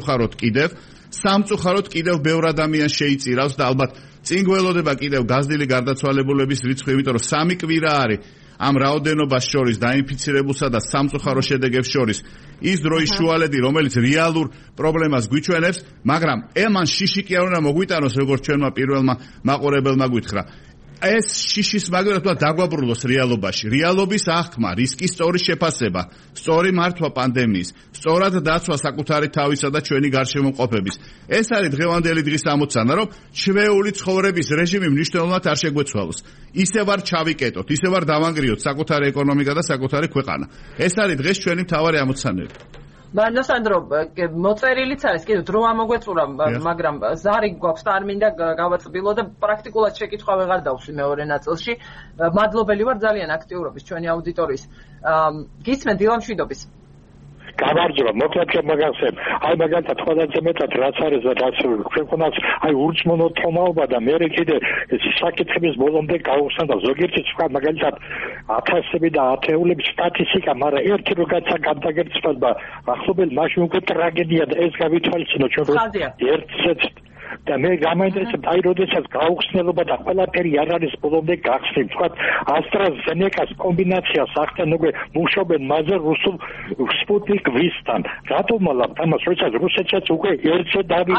სამწუხაროდ კიდევ ბევრ ადამიანს შეიწირავს და ალბათ წინ გველოდება კიდევ გაზრდილი გარდაცვალებულების რიცხვი, იმიტომ რომ 3 კვირა არის ამ რაოდენობას შორის დაინფიცირებულსა და სამწუხარო შედეგებს შორის ის დროის შუალედი, რომელიც რეალურ პრობლემას გვიჩვენებს, მაგრამ ემან შიში კი არ უნდა მოგვიტანოს, როგორც ჩვენმა პირველმა მაყურებელმა გითხრა. ეს შიშის მაგალითად უნდა დაგვაბრუნოს რეალობაში. რეალობის აღქმა, რისკის სწორი შეფასება, სწორი მართვა პანდემიის, სწორად დაცვა საკუთარი თავისა და ჩვენი გარშემოყოფების. ეს არის დღევანდელი დღის ამოცანა, რომ ჩვეული ცხოვრების რეჟიმი მნიშვნელოვნად არ შეგვეცვალოს. ისევ არ ჩავიკეტოთ, ისევ არ დავანგრიოთ საკუთარი ეკონომიკა და საკუთარი ქვეყანა. ეს არის დღეს ჩვენი მთავარი ამოცანები. ნასანდრო, მოწერილიც არის, კიდევ დრო ამოგვეწურა, მაგრამ ზარი გვაქვს და არ მინდა გავაწბილო და პრაქტიკულად შეკითხვა ვეღარ დავსვი მეორე ნაწილში. მადლობელი ვარ ძალიან აქტიურობის ჩვენი აუდიტორიის. გისმენ დილა მშვიდობის. გამარჯობა, მოკლედ მაგასებ. აი მაგალითად ყველაზე მეტად რაც არის და რაც ქვეყნას აი ურწმუნოთმაობა და მე კიდე საკითხების ბოლომდე გავხსნა და ზოგიერთი სხვა მაგალითად ათასები და ათეულების სტატისტიკა, მაგრამ ერთი რო გადაგერწება ახლობელ მაშინ უკვე ტრაგედია და ეს გავითვალისწინო ჩვენ ერთს და მე გამაინტერესებდა აი როდესაც გაუხსნელობა და ყველაფერი არ არის ბოლომდე გახსნილ. თქვა AstraZeneca-ს კომბინაციას ახდენ უკვე მუშაობენ მასზე რუსულ სპუტნიკ V-თან. რატომ მალავთ ამას, როდესაც რუსეთსაც უკვე ერთზე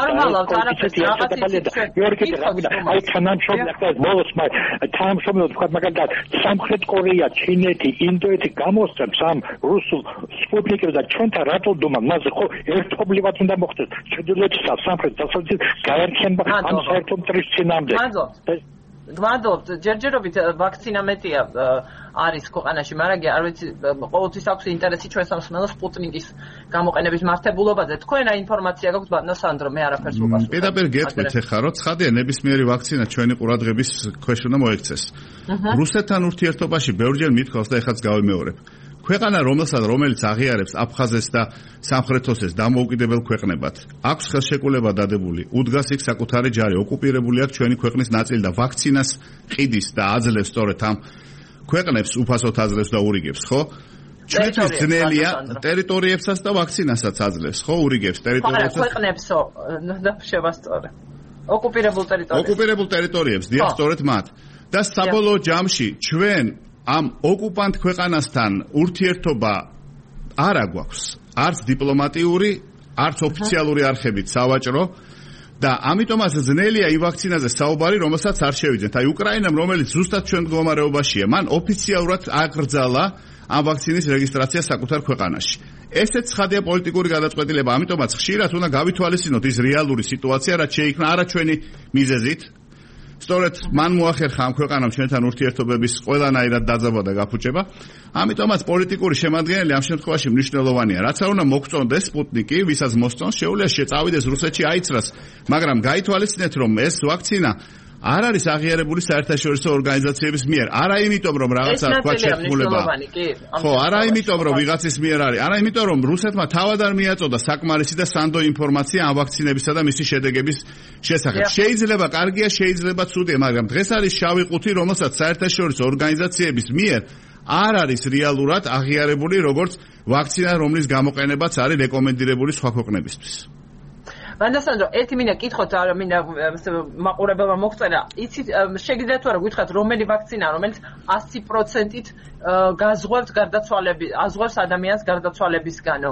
აი თანამშრომლები ახლა მოლოსმა თანამშრომლები თქვა მაგალითად სამხრეთ კორეა, ჩინეთი, ინდოეთი გამოსცემს ამ რუსულ სპუტნიკებს და ჩვენთან რატო დომა მასზე ხო ერთობლივად უნდა მოხდეს ჩრდილოეთის და სამხრეთ დასავლეთის ამ საერთო მტრის წინამდე. გმადლობთ. ჯერჯერობით ვაქცინა მეტია არის ქვეყანაში, მაგრამ არ ვიცი, ყოველთვის აქვს ინტერესი ჩვენ სამსმელო სპუტნიკის გამოყენების მართებულობაზე. თქვენ აი ინფორმაცია გაქვთ, ნასანდრო, მე არაფერს უყურებ. პირდაპირ გეტყვით ახლა, რომ ცხადია ნებისმიერი ვაქცინა ჩვენი ყურადღების ქვეშ უნდა მოექცეს. რუსეთთან ურთიერთობაში ბევრჯერ მithქვავს და ეხლაც გავიმეორებ. ქვეყანა, რომელიც აღიარებს აფხაზეთს და სამხრეთ ოსეთს დამოუკიდებელ ქვეყნებად, აქვს ხელშეკრულება დადებული, უდგას იქ საკუთარი ჯარი, ოკუპირებული აქვს ჩვენი ქვეყნის ნაწილი და ვაქცინას ყიდის და აძლევს სწორედ ამ ქვეყნებს, უფასოდ აძლევს და ურიგებს, ხო? ჩვენთვის ძნელია ტერიტორიებსაც და ვაქცინასაც აძლევს, ხო, ურიგებს ტერიტორიებსაც. ქვეყნებსო, და შევასწორე. ოკუპირებულ ტერიტორიებს, დიახ, სწორედ მათ. და საბოლოო ჯამში ჩვენ ამ ოკუპანტ ქვეყანასთან ურთიერთობა არ აგვაქვს, არც დიპლომატიური, არც ოფიციალური არხებით სავაჭრო და ამიტომაც ძნელია იმ ვაქცინაზე საუბარი, რომელსაც არ შევიძენთ. აი უკრაინამ, რომელიც ზუსტად ჩვენ მდგომარეობაშია, მან ოფიციალურად აკრძალა ამ ვაქცინის რეგისტრაცია საკუთარ ქვეყანაში. ესეც ცხადია პოლიტიკური გადაწყვეტილება, ამიტომაც ხშირად უნდა გავითვალისწინოთ ის რეალური სიტუაცია, რაც შეიქმნა არა ჩვენი მიზეზით, სწორედ მან მოახერხა ამ ქვეყანამ ჩვენთან ურთიერთობების ყველანაირად დაძაბვა და გაფუჭება. ამიტომაც პოლიტიკური შემადგენელი ამ შემთხვევაში მნიშვნელოვანია. რაც არ უნდა მოგწონდეს სპუტნიკი, ვისაც მოსწონს, შეუძლია შეწავიდეს რუსეთში აიცრას, მაგრამ გაითვალისწინეთ, რომ ეს ვაქცინა არ არის აღიარებული საერთაშორისო ორგანიზაციების მიერ. არა იმიტომ, რომ რაღაცა თქვა შეხებულება. ხო, არა იმიტომ, რომ ვიღაცის მიერ არის. არა იმიტომ, რომ რუსეთმა თავად არ მიაწოდა საკმარისი და სანდო ინფორმაცია ამ ვაქცინებისა და მისი შედეგების შესახებ. შეიძლება კარგია, შეიძლება ცუდია, მაგრამ დღეს არის შავი ყუთი, რომელსაც საერთაშორისო ორგანიზაციების მიერ არ არის რეალურად აღიარებული როგორც ვაქცინა, რომლის გამოყენებაც არის რეკომენდირებული სხვა ქვეყნებისთვის. ვანდასანდრო, ერთი მინდა კითხოთ, მინდა მაყურებელმა მოგწერა, იცით, შეგიძლიათ თუ არა გითხრათ, რომელი ვაქცინაა, რომელიც 100%-ით აზღვევს ადამიანს გარდაცვალებისგანო?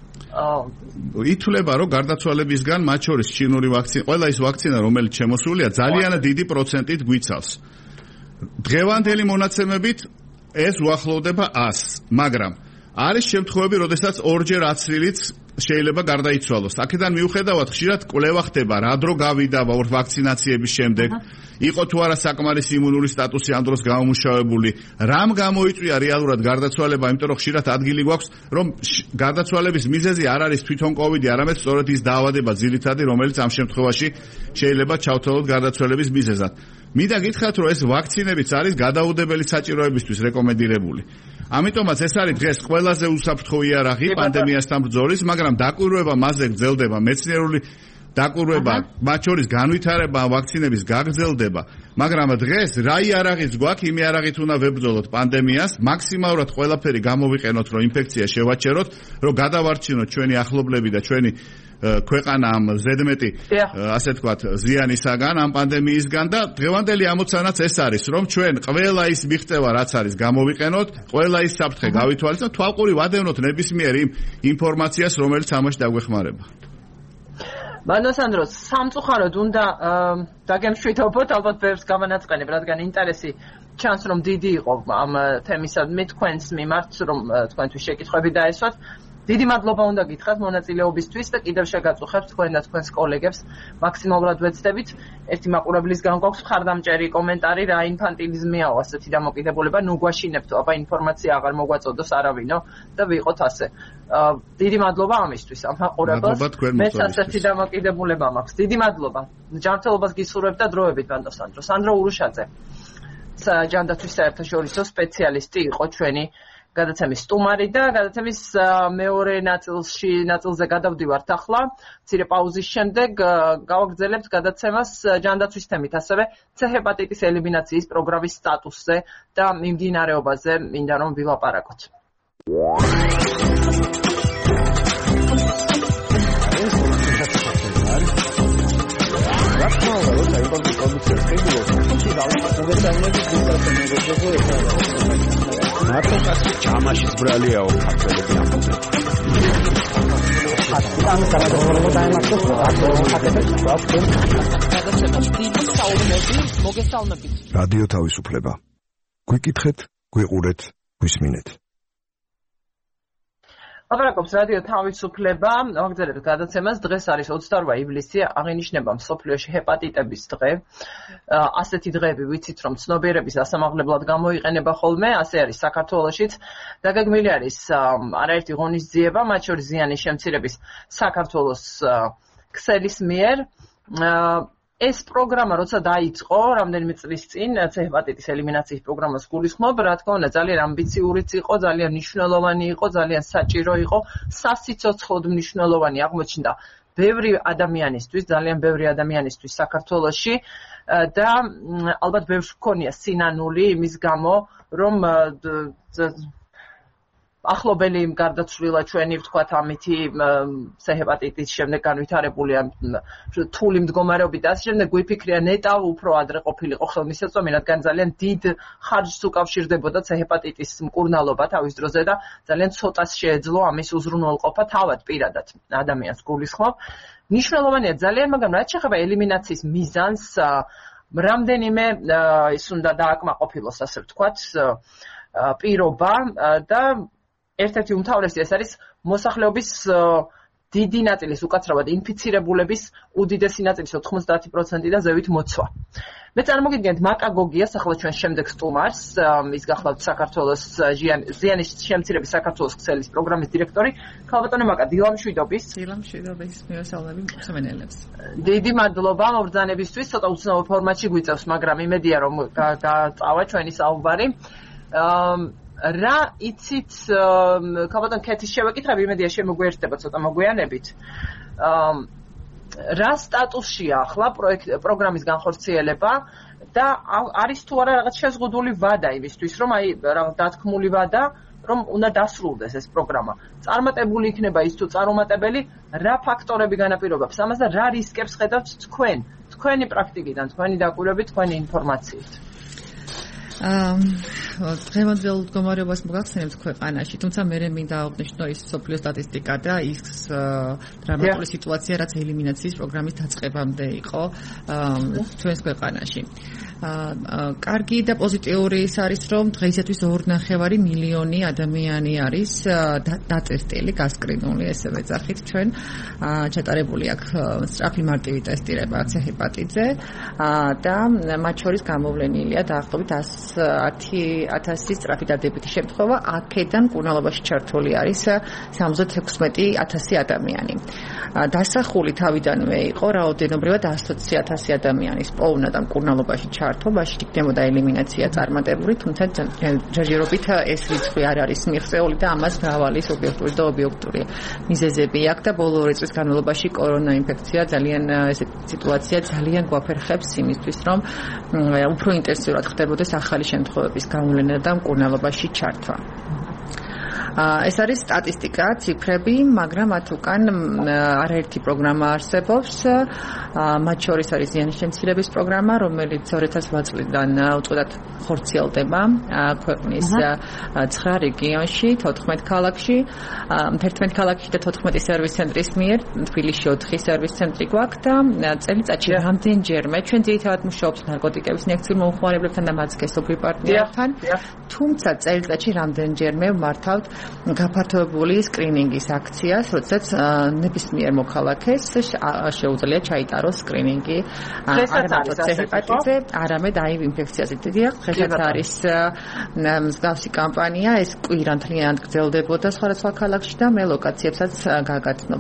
ითვლება, რომ გარდაცვალებისგან, მათ შორის ჩინური ვაქცინა, ყველა ის ვაქცინა, რომელიც შემოსულია, ძალიან დიდი პროცენტით გვიცავს. დღევანდელი მონაცემებით ეს უახლოვდება 100, მაგრამ არის შემთხვევები, როდესაც ორჯერ 10 წლით შეიძლება გარდაიცვალოს. აქედან მიუხედავად, ხშირად კვლევა ხდება, რა დრო გავიდა ვაქცინაციების შემდეგ, იყო თუ არა საკმარისი იმუნური სტატუსი ამ დროს გამომუშავებული, რამ გამოიწვია რეალურად გარდაცვალება, იმიტომ რომ ხშირად ადგილი გვაქვს, რომ გარდაცვალების მიზეზი არ არის თვითონ კოვიდი, არამედ სწორედ ის დაავადება ძირითადი, რომელიც ამ შემთხვევაში შეიძლება ჩავთვალოთ გარდაცვალების მიზეზად. მინდა გითხრათ, რომ ეს ვაქცინებიც არის გადაუდებელი საჭიროებისთვის რეკომენდირებული. ამიტომაც ეს არის დღეს ყველაზე უსაფრთხო იარაღი პანდემიასთან ბრძოლის, მაგრამ დაკვირვება მასზე გრძელდება, მეცნიერული დაკვირვება, მათ შორის განვითარება ვაქცინების გაგრძელდება, მაგრამ დღეს რა იარაღიც გვაქვს, იმ იარაღით უნდა ვებრძოლოთ პანდემიას, მაქსიმალურად ყველაფერი გამოვიყენოთ, რომ ინფექცია შევაჩეროთ, რომ გადავარჩინოთ ჩვენი ახლობლები და ჩვენი ქვეყანა ამ ზედმეტი, ასე ვთქვათ, ზიანისაგან, ამ პანდემიისგან და დღევანდელი ამოცანაც ეს არის, რომ ჩვენ ყველა ის მიღწევა, რაც არის, გამოვიყენოთ, ყველა ის საფრთხე გავითვალისწინოთ, თვალყური ვადევნოთ ნებისმიერ იმ ინფორმაციას, რომელიც ამაში დაგვეხმარება. მანასანდრო, სამწუხაროდ უნდა დაგემშვიდობოთ, ალბათ ბევრს გამანაწყენებ, რადგან ინტერესი ჩანს, რომ დიდი იყო ამ თემისადმი თქვენს მიმართ, რომ თქვენთვის შეკითხვები დაესვათ. დიდი მადლობა უნდა გითხრათ მონაწილეობისთვის და კიდევ შეგაწუხებთ თქვენ და თქვენს კოლეგებს მაქსიმალურად ვეცდებით. ერთი მაყურებლისგან გვაქვს მხარდამჭერი კომენტარი, რა ინფანტილიზმიაო ასეთი დამოკიდებულება, ნუ გვაშინებთ, აბა ინფორმაცია აღარ მოგვაწოდოს არავინო და ვიყოთ ასე. დიდი მადლობა ამისთვის, ამ მაყურებელს. მეც ასეთი დამოკიდებულება მაქვს. დიდი მადლობა. ჯანმრთელობას გისურვებთ და დროებით ბანდოსანდრო. სანდრო ურუშაძე. ჯანდაცვის საერთაშორისო სპეციალისტი იყო ჩვენი გადაცემის სტუმარი და გადაცემის მეორე ნაწილზე გადავდივართ ახლა. მცირე პაუზის შემდეგ გავაგრძელებთ გადაცემას ჯანდაცვის თემით, ასევე C ჰეპატიტის ელიმინაციის პროგრამის სტატუსზე და მიმდინარეობაზე მინდა რომ ვილაპარაკოთ. მარტო ჩამაშიც ბრალიაო ქართველები ამბობენ. რადიო თავისუფლება. გვიკითხეთ, გვიყურეთ, გვისმინეთ. აბარაკობს რადიო თავისუფლება, ვაგრძელებთ გადაცემას. დღეს არის 28 ივლისი, აღინიშნება მსოფლიოში ჰეპატიტების დღე. ასეთი დღეები ვიცით, რომ ცნობიერების ასამაღლებლად გამოიყენება ხოლმე, ასე არის საქართველოშიც. დაგეგმილი არის არაერთი ღონისძიება, მათ შორის ზიანის შემცირების საქართველოს ქსელის მიერ. ეს პროგრამა როცა დაიწყო, რამდენიმე წლის წინ, C ჰეპატიტის ელიმინაციის პროგრამას გულისხმობ, რა თქმა უნდა, ძალიან ამბიციურიც იყო, ძალიან მნიშვნელოვანი იყო, ძალიან საჭირო იყო, სასიცოცხლოდ მნიშვნელოვანი აღმოჩნდა ბევრი ადამიანისთვის, ძალიან ბევრი ადამიანისთვის საქართველოში და ალბათ ბევრს ჰქონია სინანული იმის გამო, რომ ახლობელი გარდაცვლილა ჩვენი ვთქვათ ამითი C ჰეპატიტის შემდეგ განვითარებული რთული მდგომარეობით და ასე შემდეგ გვიფიქრია ნეტავ უფრო ადრე ყოფილიყო ხელმისაწვდომი, რადგან ძალიან დიდ ხარჯს უკავშირდებოდა C ჰეპატიტის მკურნალობა თავის დროზე და ძალიან ცოტას შეეძლო ამის უზრუნველყოფა თავად პირადად ადამიანს გულისხმობ. მნიშვნელოვანია ძალიან, მაგრამ რაც შეეხება ელიმინაციის მიზანს, რამდენიმე ის უნდა დააკმაყოფილოს, ასე ვთქვათ, პირობა და ერთ-ერთი უმთავრესი ეს არის მოსახლეობის დიდი ნაწილის უკაცრავად ინფიცირებულების უდიდესი ნაწილის 90% და ზევით მოცვა. მე წარმოგიდგენთ მაკა გოგიას, ახლა ჩვენ შემდეგ სტუმარს, ის გახლავთ საქართველოს ზიანის შემცირების საქართველოს ქსელის პროგრამის დირექტორი. ქალბატონო მაკა, დილამშვიდობის. დილამშვიდობის, მივესალმები მსმენელებს. დიდი მადლობა მობრძანებისთვის, ცოტა უცნაურ ფორმატში გვიწევს, მაგრამ იმედია რომ გაწავა ჩვენი საუბარი. რა იცით, ქალბატონ ქეთის შევეკითხები, იმედია შემოგვიერთდება ცოტა მოგვიანებით. რა სტატუსია ახლა პროგრამის განხორციელება და არის თუ არა რაღაც შეზღუდული ვადა იმისთვის, რომ აი დათქმული ვადა, რომ უნდა დასრულდეს ეს პროგრამა. წარმატებული იქნება ის თუ წარუმატებელი, რა ფაქტორები განაპირობებს ამას და რა რისკებს ხედავთ თქვენი პრაქტიკიდან, თქვენი დაკვირვებით, თქვენი ინფორმაციით? დღევანდელ მდგომარეობას მოგახსენებთ ქვეყანაში, თუმცა მე მინდა აღნიშნო ის სოფლიო სტატისტიკა და ის დრამატული სიტუაცია, რაც ელიმინაციის პროგრამის დაწყებამდე იყო ჩვენს ქვეყანაში. კარგი და პოზიტიური ის არის, რომ დღეისათვის 2.5 მილიონი ადამიანი არის დატესტილი, გასკრინული, ესე ვეძახით ჩვენ. ჩატარებული აქვს სწრაფი მარტივი ტესტირება C-ჰეპატიტზე და მათ შორის გამოვლენილია დაახლოებით 110,000 სწრაფი დადებითი შემთხვევა, აქედან მკურნალობაში ჩართული არის 76,000 ადამიანი. დასახული თავიდანვე იყო რაოდენობრივად 120,000 ადამიანის პოვნა და მკურნალობაში ჩართობაში იქნებოდა ელიმინაცია წარმატებული, თუმცა ჯერჯერობით ეს რიცხვი არ არის მიღწეული და ამას მრავალი სუბიექტური და ობიექტური მიზეზები აქვს და ბოლო 2 წლის განმავლობაში კორონა ინფექცია სიტუაცია ძალიან გვაფერხებს იმისთვის, რომ უფრო ინტენსიურად ხდებოდეს ახალი შემთხვევების გამოვლენა და მკურნალობაში ჩართვა. ეს არის სტატისტიკა, ციფრები, მაგრამ მათ უკან არაერთი პროგრამა არსებობს. მათ შორის არის ზიანის შემცირების პროგრამა, რომელიც 2008 წლიდან უწყვეტად ხორციელდება ქვეყნის 9 რეგიონში, 14 ქალაქში, 11 ქალაქში და 14 სერვის ცენტრის მიერ, თბილისში 4 სერვის ცენტრი გვაქვს და წელიწადში რამდენჯერმე ჩვენ ძირითადად მუშაობთ ნარკოტიკების ინიექციურ მომხმარებლებთან და მათ სქესობრივ პარტნიორებთან, თუმცა წელიწადში რამდენჯერმე მართავთ გაფართოებული სკრინინგის აქციას, როდესაც ნებისმიერ მოქალაქეს შეუძლია ჩაიტაროს სკრინინგი C-ჰეპატიტზე, არამედ HIV ინფექციაზე. დიახ, დღესაც არის მსგავსი კამპანია, ეს კვირანთლიანად გრძელდებოდა სხვადასხვა ქალაქში და მე ლოკაციებსაც გაგაცნობ.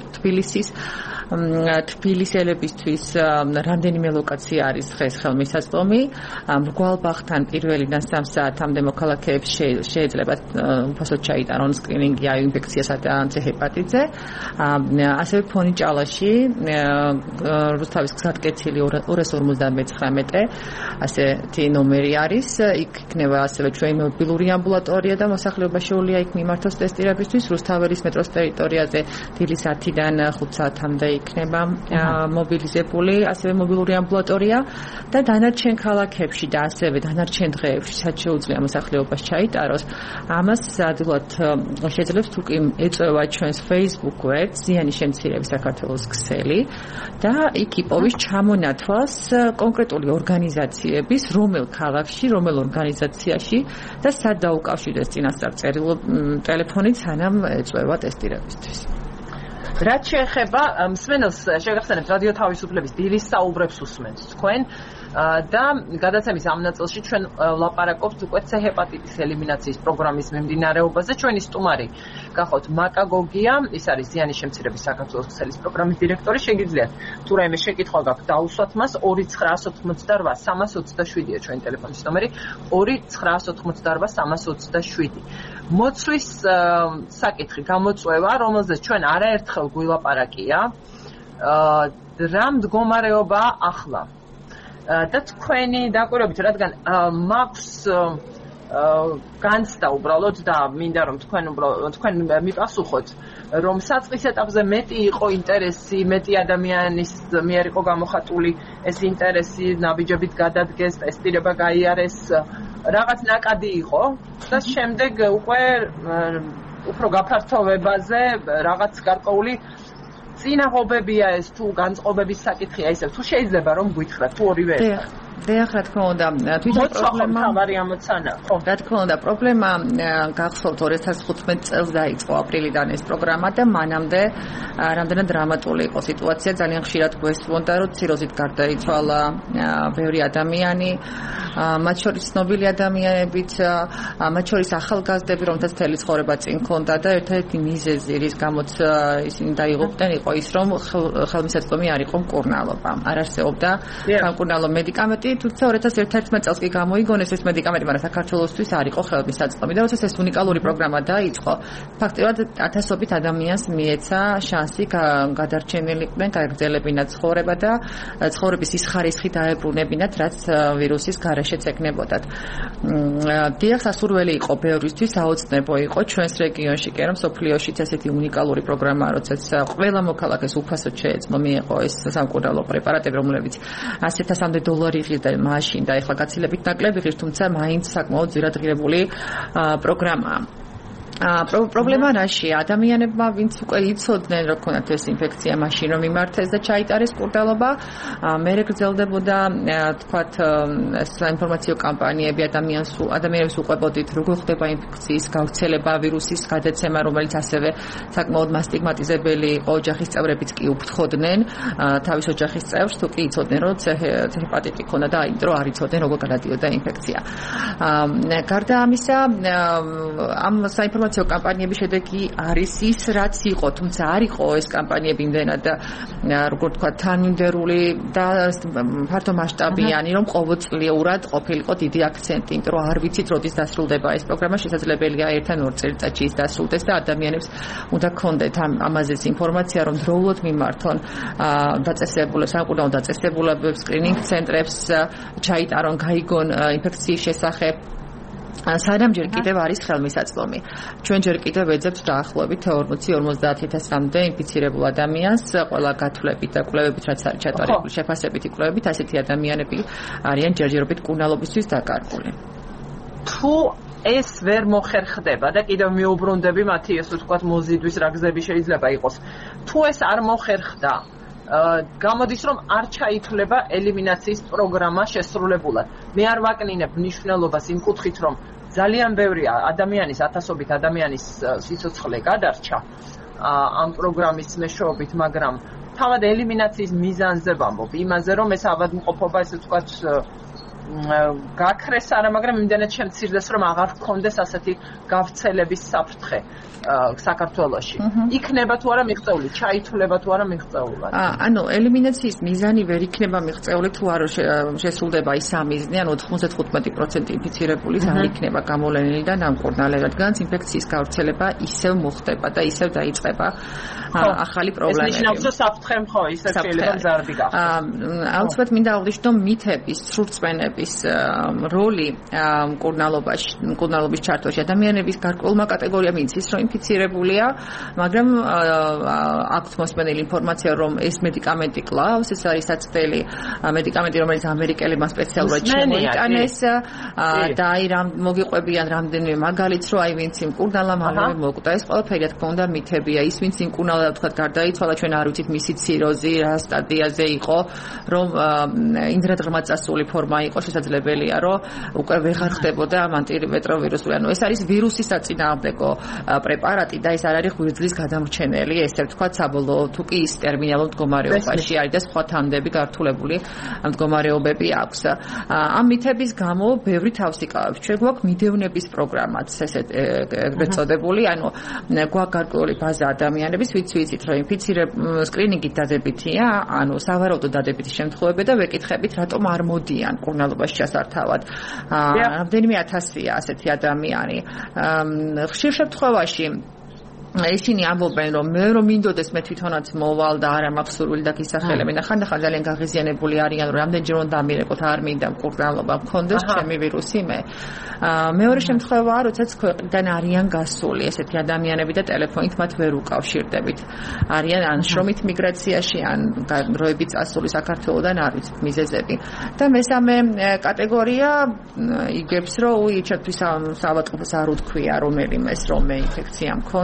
თბილისელებისთვის რამდენიმე ლოკაცია არის დღეს ხელმისაწვდომი. მრგვალბაღთან 1-დან 3 საათამდე მოქალაქეებს შეიძლება უფასოდ ჩაიტარონ სკრინინგი HIV ინფექციასა და C-ჰეპატიტზე. ასევე ფონიჭალაში რუსთავის გზატკეცილი 259 ასეთი ნომერი არის. იქ იქნება ასევე ჩვენი მობილური ამბულატორია და მოსახლეობა შეუძლია იქ მიმართოს ტესტირებისთვის. რუსთაველის მეტროს ტერიტორიაზე დილის 10-დან 5 საათამდე იქნება მობილიზებული ასევე მობილური ამბულატორია და დანარჩენ ქალაქებში და ასევე დანარჩენ დღეებში სადაც შეუძლია მოსახლეობას ჩაიტაროს. ამას ადვილად შეძლებს თუ კი ეწევა ჩვენს Facebook გვერდს ზიანის შემცირების საქართველოს ქსელი და იქ იპოვის ჩამონათვალს კონკრეტული ორგანიზაციების რომელ ქალაქში, რომელ ორგანიზაციაში და სად დაუკავშირდეს წინასწარ წერილ ტელეფონით სანამ ეწევა ტესტირებისთვის. რაც შეეხება მსმენელს შეგახსენებთ რადიო თავისუფლების დილის საუბრებს უსმენთ თქვენ და გადაცემის ამ ნაწილში ჩვენ ვლაპარაკობთ უკვე C-ჰეპატიტის ელიმინაციის პროგრამის მიმდინარეობაზე. ჩვენი სტუმარი გახოთ მაკა გოგია, ის არის ზიანის შემცირების საქართველოს ქსელის პროგრამის დირექტორი. შეგიძლიათ თუ რაიმე შეკითხვა გაქვთ დაუსვათ მას 2988-327-ია ჩვენი ტელეფონის ნომერი 2988-327. მოცვის საკითხი გამოწვევა, რომელზეც ჩვენ არაერთხელ გვილაპარაკია, რა მდგომარეობაა ახლა. და თქვენი დაკვირვებით, რადგან მაქვს განცდა უბრალოდ და მინდა რომ თქვენ მიპასუხოთ, რომ საწყის ეტაპზე მეტი იყო ინტერესი, მეტი ადამიანის მიერ იყო გამოხატული ეს ინტერესი, ნაბიჯებით გადადგეს, ტესტირება გაიარეს, რაღაც ნაკადი იყო და შემდეგ უკვე უფრო გაფართოვებაზე რაღაც გარკვეული წინაღობებია ეს თუ განწყობების საკითხია ისევ თუ შეიძლება რომ გითხრათ თუ ორივე ერთად. დიახ, რა თქმა უნდა, თვითონ პრობლემა თავარი ამოცანა, ხო? რა თქმა უნდა, პრობლემა გახსოვთ 2015 წელს დაიწყო აპრილიდან ეს პროგრამა და მანამდე რამდენად დრამატული იყო სიტუაცია, ძალიან ხშირად გვესმოდა, რომ ციროზით გარდაიცვალა ბევრი ადამიანი, მათ შორის ცნობილი ადამიანებიც, მათ შორის ახალგაზრდები, რომელთაც მთელი ცხოვრება წინ ჰქონდა და ერთ-ერთი მიზეზი, რის გამოც ისინი დაიღუპნენ, იყო ის, რომ ხელმისაწვდომი არ იყო მკურნალობა. არ არსებობდა სამკურნალო მედიკამენტი, თუმცა 2011 წელს კი გამოიგონეს ეს მედიკამენტი, მაგრამ საქართველოსთვის არ იყო ხელმისაწვდომი და როდესაც ეს უნიკალური პროგრამა დაიწყო, ფაქტობრივად ათასობით ადამიანს მიეცა შანსი გადარჩენილიყვნენ, გაეგრძელებინათ ცხოვრება და ცხოვრების ის ხარისხი დაებრუნებინათ, რაც ვირუსის გარეშეც ექნებოდათ. დიახ, სასურველი იყო ბევრისთვის, აუცნებო იყო ჩვენს რეგიონში კი, რომ სოფლიოშიც ესეთი უნიკალური პროგრამა, როდესაც ყველა მოქალაქეს უფასოდ შეეძლო მიეღო ეს სამკურნალო პრეპარატები, რომლებიც $100,000 იღებდა მაშინ და ეხლა გაცილებით ნაკლები ღირს, თუმცა მაინც საკმაოდ ძირადღირებული პროგრამაა. პრობლემა რაშია? ადამიანებმა, ვინც უკვე იცოდნენ, რომ ქონათ ეს ინფექცია, მაშინ რომ იმართეს და ჩაიტარეს მკურნალობა, მერე გრძელდებოდა, თქვათ, საინფორმაციო კამპანიები, ადამიანებს უყვებოდით, როგორ ხდება ინფექციის გავრცელება, ვირუსის გადაცემა, რომელიც ასევე საკმაოდ მასტიგმატიზებელი იყო, ოჯახის წევრებიც კი უფრთხოდნენ თავის ოჯახის წევრს, თუ კი იცოდნენ, რომ ჰეპატიტი ქონდა და იმიტომ რომ არ იცოდნენ, როგორ გადადიოდა ინფექცია. გარდა ამისა, ამ საინფორმაციო კამპანიების შედეგი არის ის, რაც იყო, თუმცა არ იყო ეს კამპანიები იმდენად როგორ თქვა თანმიმდევრული და ფართო მასშტაბიანი, რომ ყოველწლიურად ყოფილიყო დიდი აქცენტი, იმიტომ რომ არ ვიცით როდის დასრულდება ეს პროგრამა, შესაძლებელია 1-2 წელიწადში ის დასრულდეს და ადამიანებს უნდა გქონდეთ ამაზეც ინფორმაცია, რომ დროულად მიმართონ დაწესებულებს, სამკურნალო დაწესებულებებს, სკრინინგ ცენტრებს, ჩაიტარონ, გაიგონ ინფექციის შესახებ. სანამ ჯერ კიდევ არის ხელმისაწვდომი. ჩვენ ჯერ კიდევ ვეძებთ დაახლოებით 40-50,000-მდე ინფიცირებულ ადამიანს, ყველა გათვლებით და კვლევებით, რაც არის ჩატარებული, შეფასებითი კვლევებით, ასეთი ადამიანები არიან ჯერჯერობით მკურნალობისთვის დაკარგული. თუ ეს ვერ მოხერხდება და კიდევ მიუბრუნდები მათი, ესე ვთქვათ, მოზიდვის რა გზები შეიძლება იყოს. თუ ეს არ მოხერხდა, გამოდის რომ არ ჩაითვლება ელიმინაციის პროგრამა შესრულებულად. მე არ ვაკნინებ მნიშვნელობას იმ კუთხით, რომ ძალიან ბევრი ადამიანის, ათასობით ადამიანის სიცოცხლე გადარჩა ამ პროგრამის მეშვეობით, მაგრამ თავად ელიმინაციის მიზანზე ვამბობ, იმაზე რომ ეს ავადმყოფობა, ესე ვთქვათ, გაქრეს არა, მაგრამ იმდენად შემცირდეს, რომ აღარ გქონდეს ასეთი გავრცელების საფრთხე საქართველოში. იქნება თუ არა მიღწეული, ჩაითვლება თუ არა მიღწეულად. ანუ ელიმინაციის მიზანი ვერ იქნება მიღწეული თუ არ შესრულდება ის სამიზნე, ანუ 95% ინფიცირებულის არ იქნება გამოვლენილი და დამკურნალე, რადგან ინფექციის გავრცელება ისევ მოხდება და ისევ დაიწყება ახალი პრობლემები. ეს ნიშნავს, რომ საფრთხემ ხო ისე შეიძლება მზარდი გახდეს. აუცილებლად მინდა აღვნიშნო მითების, სრულწმენების როლი მკურნალობის ჩართვაში. ადამიანების გარკვეულმა კატეგორიამ იცის, რომ ინფიცირებულია, მაგრამ აქვთ მოსმენილი ინფორმაცია, რომ ეს მედიკამენტი კლავს, ეს არის საცდელი მედიკამენტი, რომელიც ამერიკელებმა სპეციალურად შემოიტანეს და აი მოგიყვებიან რამდენიმე მაგალითს, რომ აი ვინც იმკურნალა, მალევე მოკვდა. ეს ყველაფერი რა თქმა უნდა მითებია. ის ვინც იმკურნალა, თქვა გარდაიცვალა, ჩვენ არ ვიცით მისი ციროზი რა სტადიაზე იყო, რომ იმდროულად წასული ფორმა იყო, შესაძლებელია, რომ უკვე ვეღარ ხდებოდა ანტირეტროვირუსული. ანუ ეს არის ვირუსის საწინააღმდეგო პრეპარატი და ეს არ არის ღვიძლის გადამრჩენელი, ესე ვთქვათ, საბოლოო თუ კი ის ტერმინალურ მდგომარეობაში არის და სხვა თანდები გართულებული მდგომარეობები აქვს. ამ მითების გამო ბევრი თავს იკავებს. ჩვენ გვაქვს მიდევნების პროგრამაც, ესეთ ეგრეთ წოდებული, ანუ გვაქვს გარკვეული ბაზა ადამიანების, ვინც ვიცით, რომ სკრინინგით დადებითია, ანუ სავარაუდო დადებითი შემთხვევები და ვეკითხებით, რატომ არ მოდიან მკურნალობაში ჩასართავად. რამდენიმე ათასია ასეთი ადამიანი. ხშირ შემთხვევაში ისინი ამბობენ, რომ მე რომ მინდოდეს მე თვითონაც მოვალ და არა მაქვს სურვილი და გისახელები და ხანდახან ძალიან გაღიზიანებული არიან, რომ რამდენჯერ უნდა დამირეკოთ, არ მინდა მკურნალობა მქონდეს ჩემი ვირუსი მე. მეორე შემთხვევაა, როდესაც ქვეყნიდან არიან გასული ესეთი ადამიანები და ტელეფონით მათ ვერ უკავშირდებით. არიან ან შრომით მიგრაციაში, ან დროებით წასული საქართველოდან, არ ვიცით მიზეზები. და მესამე კატეგორია იგებს, რომ უი ჩემთვის საავადმყოფოს არ უთქვია რომელიმეს რომ მე ინფექცია მქონდა.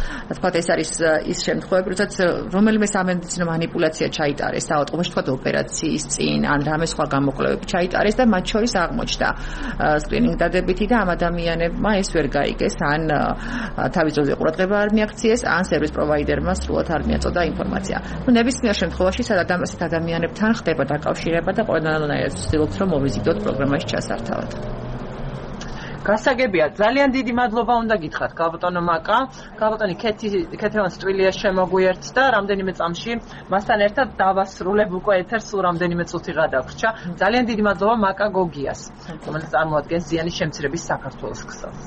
თქვა ეს არის ის შემთხვევები, როდესაც რომელიმე სამედიცინო манипуляცია ჩაიტარეს საავადმყოფოში, თქვა ოპერაციის წინ ან რამე სხვა გამოკვლევები ჩაიტარეს და მათ შორის აღმოჩნდა სკრინინგ დადებითი და ამ ადამიანებმა ეს ვერ გაიგეს, ან თავის დროზე ყურადღება არ მიაქციეს, ან სერვის პროვაიდერმა სრულად არ მიაწოდა ინფორმაცია. ნებისმიერ შემთხვევაში სადაც ადამიანებთან ხდება დაკავშირება და ყველანაირად ვცდილობთ რომ მოვიზიდოთ პროგრამაში ჩასართავად. გასაგებია, ძალიან დიდი მადლობა უნდა გითხრათ გალბატონო მაკა. გალბატონი ქეთევან სტვილია შემოგვიერთდა რამდენიმე წამში. მასთან ერთად დავასრულებ უკვე ეთერს, სულ რამდენიმე წუთი გადაგვრჩა. ძალიან დიდი მადლობა მაკა გოგიას, რომელიც წარმოადგენს ზიანის შემცირების საქართველოს ქსელს.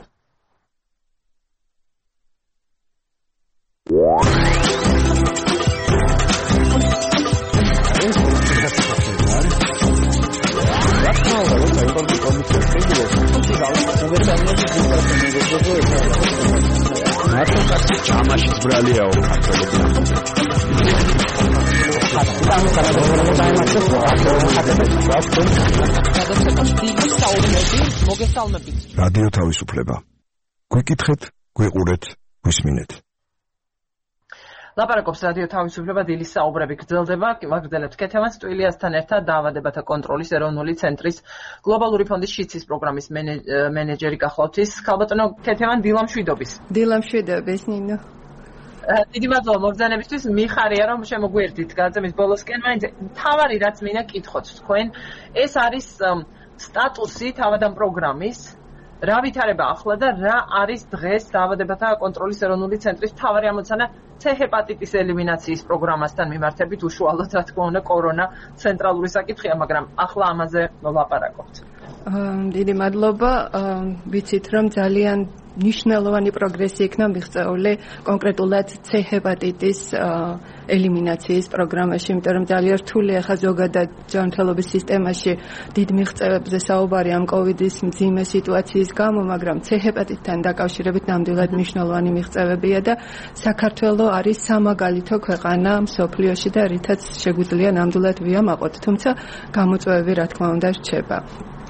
ჩამაშიც ბრალიაო ქართველები. რადიო თავისუფლება. გვიკითხეთ, გვიყურეთ, გვისმინეთ. ლაპარაკობს რადიო თავისუფლება, დილის საუბრები გრძელდება. ვაგრძელებთ ქეთევან სტვილიასთან ერთად დაავადებათა კონტროლის ეროვნული ცენტრის გლობალური ფონდის შიცის პროგრამის მენეჯერი გახლავთ. გალბატონო ქეთევან, დილამშვიდობის. დილამშვიდობის, ნინო. დიდი მადლობა მოგზანებისთვის. მიხარია რომ შემოგვიერთდით გაზომის ბოლოსკენ, მაინც თავარი რაც მინდა კითხოთ თქვენ, ეს არის სტატუსი თავადამ პროგრამის. რა ვითარება ახლა და რა არის დღეს დაავადებათა კონტროლის ეროვნული ცენტრის მთავარი ამოცანა C ჰეპატიტის ელიმინაციის პროგრამასთან მიმართებით? უშუალოდ რა თქმა უნდა კორონა ცენტრალური საკითხია, მაგრამ ახლა ამაზე ვლაპარაკობთ. დიდი მადლობა. ვიცით რომ ძალიან ნიშნულოვანი პროგრესი იქნა მიღწეული კონკრეტულად C ჰეპატიტის ელიმინაციის პროგრამაში, იმიტომ რომ ძალიან რთულია ხა ზოგადად ჯანმრთელობის სისტემაში დიდ მიღწევებზე საუბარი ამ კოვიდის მძიმე სიტუაციის გამო, მაგრამ C ჰეპატიტთან დაკავშირებით ნამდვილად მნიშვნელოვანი მიღწევებია და საქართველოს არის სამაგალითო ქვეყანა მსოფლიოში და რითაც შეგვიძლია ნამდვილად ვიამაყოთ, თუმცა გამოწვევები რა თქმა უნდა რჩება.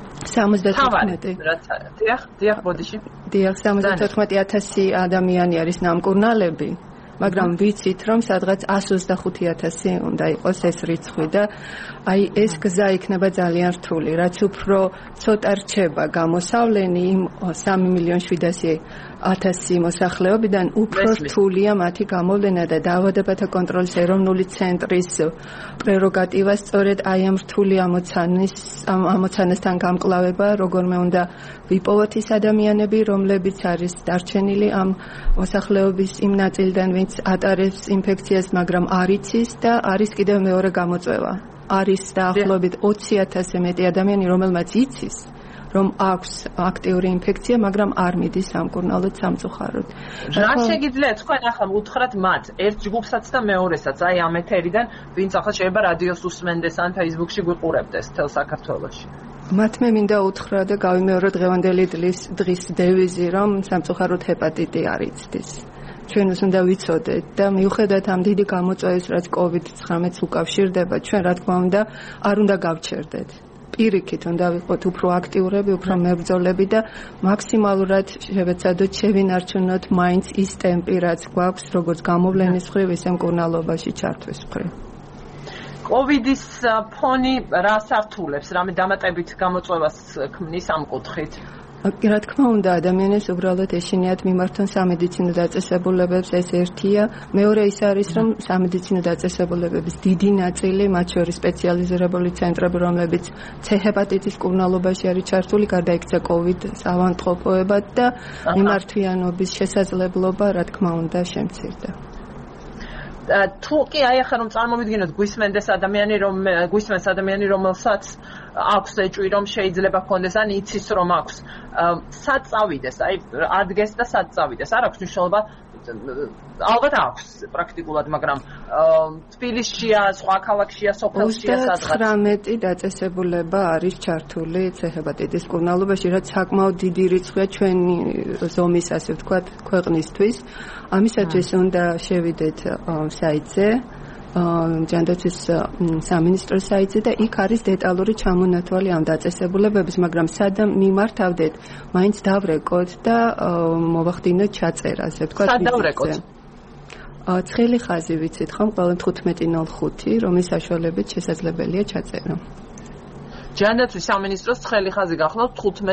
74,000 ადამიანი არის ნამკურნალები, მაგრამ ვიცით რომ სადღაც 125,000 უნდა იყოს ეს რიცხვი და აი ეს გზა იქნება ძალიან რთული, რაც უფრო ცოტა რჩება გამოსავლენი იმ 3,700,000 მოსახლეობიდან, უფრო რთულია მათი გამოვლენა და დაავადებათა კონტროლის ეროვნული ცენტრის პრეროგატივა სწორედ აი ამ რთული ამოცანასთან გამკლავება, როგორმე უნდა ვიპოვოთ ის ადამიანები, რომლებიც არის დარჩენილი ამ მოსახლეობის იმ ნაწილიდან, ვინც ატარებს ინფექციას, მაგრამ არ იცის და არის კიდევ მეორე გამოწვევა. არის დაახლოებით 20,000 მეტი ადამიანი, რომელმაც იცის, რომ აქვს აქტიური ინფექცია, მაგრამ არ მიდის სამკურნალოდ სამწუხაროდ. რა შეგიძლიათ თქვენ ახლა უთხრათ მათ, ერთ ჯგუფსაც და მეორესაც, აი ამ ეთერიდან, ვინც ახლა შეიძლება რადიოს უსმენდეს ან Facebook-ში გვიყურებდეს თელ საქართველოში. მათ მე მინდა უთხრა და გავიმეორო დღევანდელი დღის დევიზი, რომ სამწუხაროდ ჰეპატიტი არ იცდის. ჩვენ უნდა ვიცოდეთ და მიუხედავად ამ დიდი გამოწვევის, რაც COVID-19-ს უკავშირდება, ჩვენ რა თქმა უნდა არ უნდა გავჩერდეთ. პირიქით უნდა ვიყოთ უფრო აქტიურები, უფრო მებრძოლები და მაქსიმალურად შევეცადოთ შევინარჩუნოთ მაინც ის ტემპი, რაც გვაქვს, როგორც გამოვლენის მხრივ, ისე მკურნალობაში ჩართვის მხრივ. COVID-ის ფონი რას ართულებს? რამე დამატებით გამოწვევას ქმნის ამ კუთხით? რა თქმა უნდა, ადამიანებს უბრალოდ ეშინიათ მიმართონ სამედიცინო დაწესებულებებს, ეს ერთია. მეორე ის არის, რომ სამედიცინო დაწესებულებების დიდი ნაწილი, მათ შორის სპეციალიზირებული ცენტრები, რომლებიც C ჰეპატიტის მკურნალობაში არის ჩართული, გარდაიქცა COVID ავადმყოფოებად და მიმართვიანობის შესაძლებლობა, რა თქმა უნდა, შემცირდა. თუ კი აი ახლა რომ წარმოვიდგინოთ გვისმენს ადამიანი, რომელსაც აქვს ეჭვი, რომ შეიძლება ჰქონდეს ან იცის რომ აქვს, სად წავიდეს, აი ადგეს და სად წავიდეს, არ აქვს მნიშვნელობა, ალბათ აქვს პრაქტიკულად, მაგრამ თბილისშია, სხვა ქალაქშია, სოფელშია, სადღაც 19 დაწესებულება არის ჩართული C ჰეპატიტის მკურნალობაში, რაც საკმაოდ დიდი რიცხვია ჩვენი ზომის, ასე ვთქვათ, ქვეყნისთვის. ამისათვის უნდა შევიდეთ საიტზე ჯანდაცვის სამინისტროს საიტზე და იქ არის დეტალური ჩამონათვალი ამ დაწესებულებების, მაგრამ სადამ მიმართავდეთ, მაინც დავრეკოთ და მოვახდინოთ ჩაწერა, ასე ვთქვათ. სად დავრეკოთ? ცხელი ხაზი ვიცით ხომ, ყველა 15:05, რომლის საშუალებით შესაძლებელია ჩაწერა. ჯანდაცვის სამინისტროს ცხელი ხაზი გახლავთ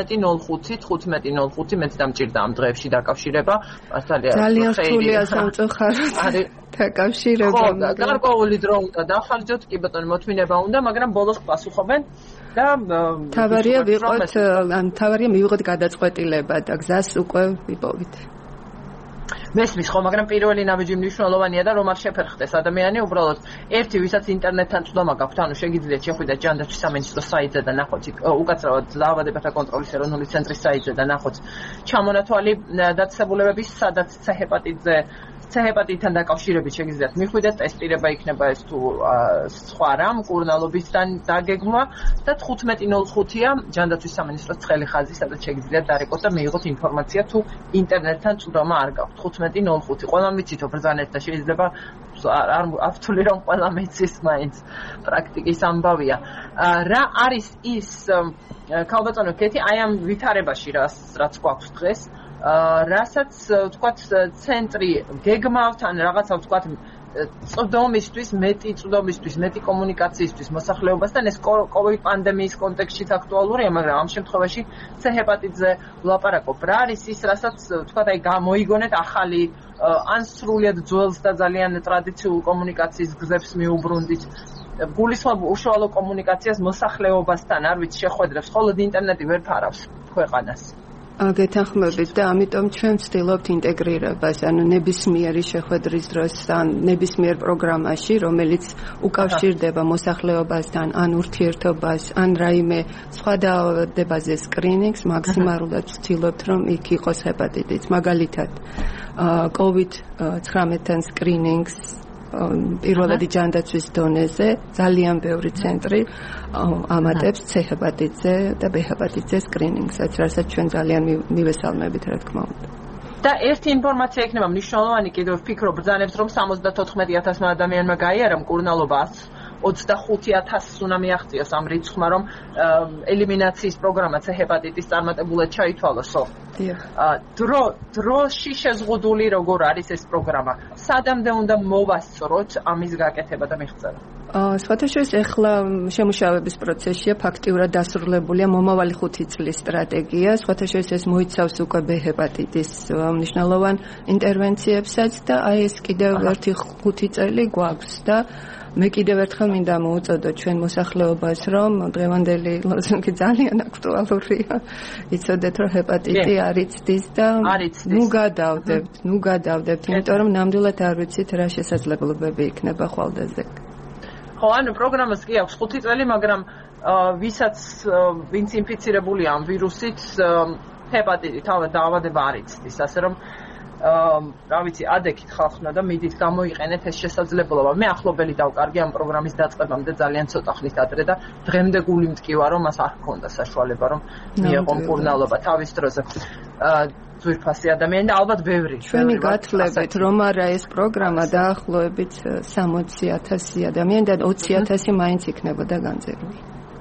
15:05, მეც დამჭირდა ამ დღეებში დაკავშირება. ძალიან რთულია სამწუხაროდ დაკავშირება. ხო, გარკვეული დრო უნდა დახარჯოთ, კი ბატონო, მოთმინება უნდა, მაგრამ ბოლოს პასუხობენ და თავარია მივიღოთ გადაწყვეტილება და გზას უკვე ვიპოვით. მესმის ხო, მაგრამ პირველი ნაბიჯი მნიშვნელოვანია და რომ არ შეფერხდეს ადამიანი, უბრალოდ ერთი ვისაც ინტერნეტთან წვდომა გაქვთ, ანუ შეგიძლიათ შეხვიდეთ ჯანდაცვის სამინისტროს საიტზე და ნახოთ უკაცრავად დაავადებათა კონტროლის ეროვნული ცენტრის საიტზე და ნახოთ ჩამონათვალი დაწესებულებების, სადაც C-ჰეპატიტთან დაკავშირებით შეგიძლიათ მიხვიდეთ, ტესტირება იქნება ეს თუ სხვა რამ, მკურნალობისთან დაგეგმვა და 15:05-ია ჯანდაცვის სამინისტროს ცხელი ხაზი, სადაც შეგიძლიათ დარეკოთ და მიიღოთ ინფორმაცია თუ ინტერნეტთან წვდომა არ გაქვთ. 15:05. ყველამ ვიცითო ბრძანეთ და შეიძლება არ ვთვლი რომ ყველამ იცის, მაინც პრაქტიკის ამბავია. რა არის ის ქალბატონო კეთი, აი ამ ვითარებაში რაც გვაქვს დღეს, რასაც ვთქვათ ცენტრი გეგმავთ ან რაღაცა ვთქვათ წვდომისთვის, მეტი კომუნიკაციისთვის მოსახლეობასთან, ეს COVID პანდემიის კონტექსტშიც აქტუალურია, მაგრამ ამ შემთხვევაში C-ჰეპატიტზე ვლაპარაკობ. რა არის ის, რასაც ვთქვათ, აი გამოიგონეთ ახალი ან სრულიად ძველს და ძალიან ტრადიციულ კომუნიკაციის გზებს მიუბრუნდით. გულისხმობ უშუალო კომუნიკაციას მოსახლეობასთან, არ ვიცი, შეხვედრებს, მხოლოდ ინტერნეტი ვერ ფარავს ქვეყანას. გეთანხმებით და ამიტომ ჩვენ ვცდილობთ ინტეგრირებას, ანუ ნებისმიერი შეხვედრის დროს ან ნებისმიერ პროგრამაში, რომელიც უკავშირდება მოსახლეობასთან, ან ურთიერთობას, ან რაიმე სხვა დაავადებაზე სკრინინგს, მაქსიმალურად ვცდილობთ, რომ იქ იყოს ჰეპატიტიც. მაგალითად, COVID-19-თან სკრინინგს პირველადი ჯანდაცვის დონეზე ძალიან ბევრი ცენტრი ამატებს C-ჰეპატიტზე და B-ჰეპატიტზე სკრინინგსაც, რასაც ჩვენ ძალიან მივესალმებით, რა თქმა უნდა. და ერთი ინფორმაცია იქნება მნიშვნელოვანი, კიდევ ვფიქრობ ბრძანებს, რომ 74,000 ადამიანმა გაიარა მკურნალობა, 25,000 უნდა მიაღწიოს ამ რიცხვმა, რომ ელიმინაციის პროგრამა C-ჰეპატიტის წარმატებულად ჩაითვალოსო. დროში შეზღუდული როგორ არის ეს პროგრამა? სადამდე უნდა მოვასწროთ ამის გაკეთება და მიღწევა? სხვათა შორის ახლა შემუშავების პროცესია, ფაქტიურად დასრულებულია მომავალი 5 წლის სტრატეგია, სხვათა შორის ეს მოიცავს უკვე B-ჰეპატიტის მნიშვნელოვან ინტერვენციებსაც და აი ეს კიდევ ერთი 5 წელი გვაქვს და მე კიდევ ერთხელ მინდა მოუწოდოთ ჩვენ მოსახლეობას, რომ დღევანდელი ლოზუნგი ძალიან აქტუალურია. იცოდეთ, რომ ჰეპატიტი არ იცდის და ნუ გადავდებთ, იმიტომ რომ ნამდვილად არ ვიცით რა შესაძლებლობები იქნება ხვალდაზე. ხო, ანუ პროგრამას კი აქვს 5 წელი, მაგრამ ვინც ინფიცირებულია ამ ვირუსით, ჰეპატიტი თავად დაავადება არ იცდის, ასე რომ რა ვიცი, ადექით ხალხმა და მიდით გამოიყენეთ ეს შესაძლებლობა. მე ახლობელი დავკარგი ამ პროგრამის დაწყებამდე ძალიან ცოტა ხნით ადრე და დღემდე გული მტკივა, რომ მას არ ჰქონდა საშუალება, რომ მიეღო მკურნალობა თავის დროზე. ძვირფასი ადამიანი და ალბათ ბევრი. ჩვენი გათვლებით, რომ არა ეს პროგრამა დაახლოებით 60,000 ადამიანი და 20,000 მაინც იქნებოდა განზრული.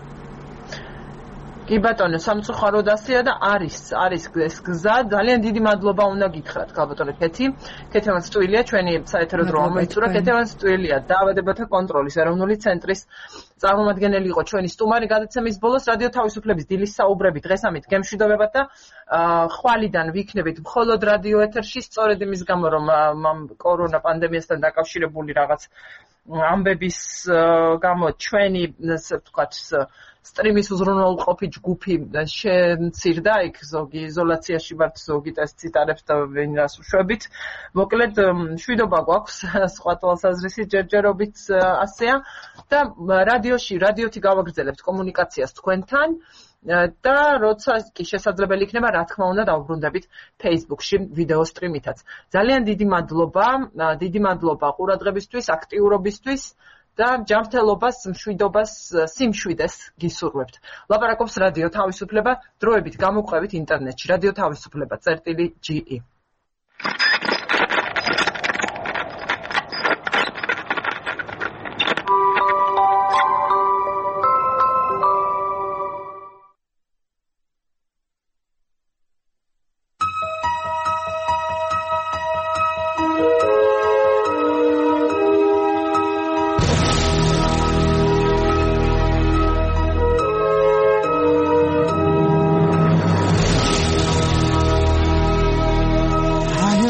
კი ბატონო, სამწუხაროდ ასეა და არის ეს გზა. ძალიან დიდი მადლობა უნდა გითხრათ, ქალბატონო კეთი. კეთევანს ტვილია, ჩვენი საეთერო დრო მოიწურა. კეთევანს ტვილია, დაავადებათა კონტროლის ეროვნული ცენტრის წარმომადგენელი იყო ჩვენი სტუმარი გადაცემის ბოლოს რადიო თავისუფლების დილის საუბრები. დღეს ამით გემშვიდობებათ და ხვალიდან ვიქნებით მხოლოდ რადიო ეთერში, სწორედ იმის გამო, რომ კორონა პანდემიასთან დაკავშირებული რაღაც ამბების გამო ჩვენი, ასე ვთქვათ, სტრიმის უზრუნველყოფი ჯგუფი შემცირდა, იქ ზოგი იზოლაციაში ვართ, ზოგი ტესტით არებს და ვინრას უშვებით. მოკლედ, მშვიდობა გვაქვს სხვა თვალსაზრისით ჯერჯერობით ასეა და რადიოთი გავაგრძელებთ კომუნიკაციას თქვენთან და როცა კი შესაძლებელი იქნება, რა თქმა უნდა, დავუბრუნდებით Facebook-ში ვიდეო სტრიმითაც. ძალიან დიდი მადლობა ყურადღებისთვის, აქტიურობისთვის. და ჯანმრთელობას, მშვიდობას, სიმშვიდეს გისურვებთ. ლაპარაკობს რადიო თავისუფლება, დროებით გამოგვყევით ინტერნეტში. რადიო თავისუფლება.ge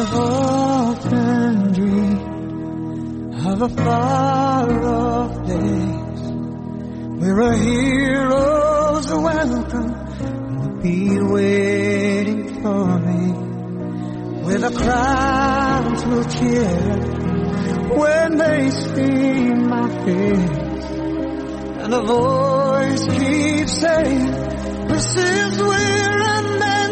I've often dreamed of a far-off place where a hero's welcome would be waiting for me, where the crowds will cheer when they see my face, and a voice keeps saying, this is where I'm at.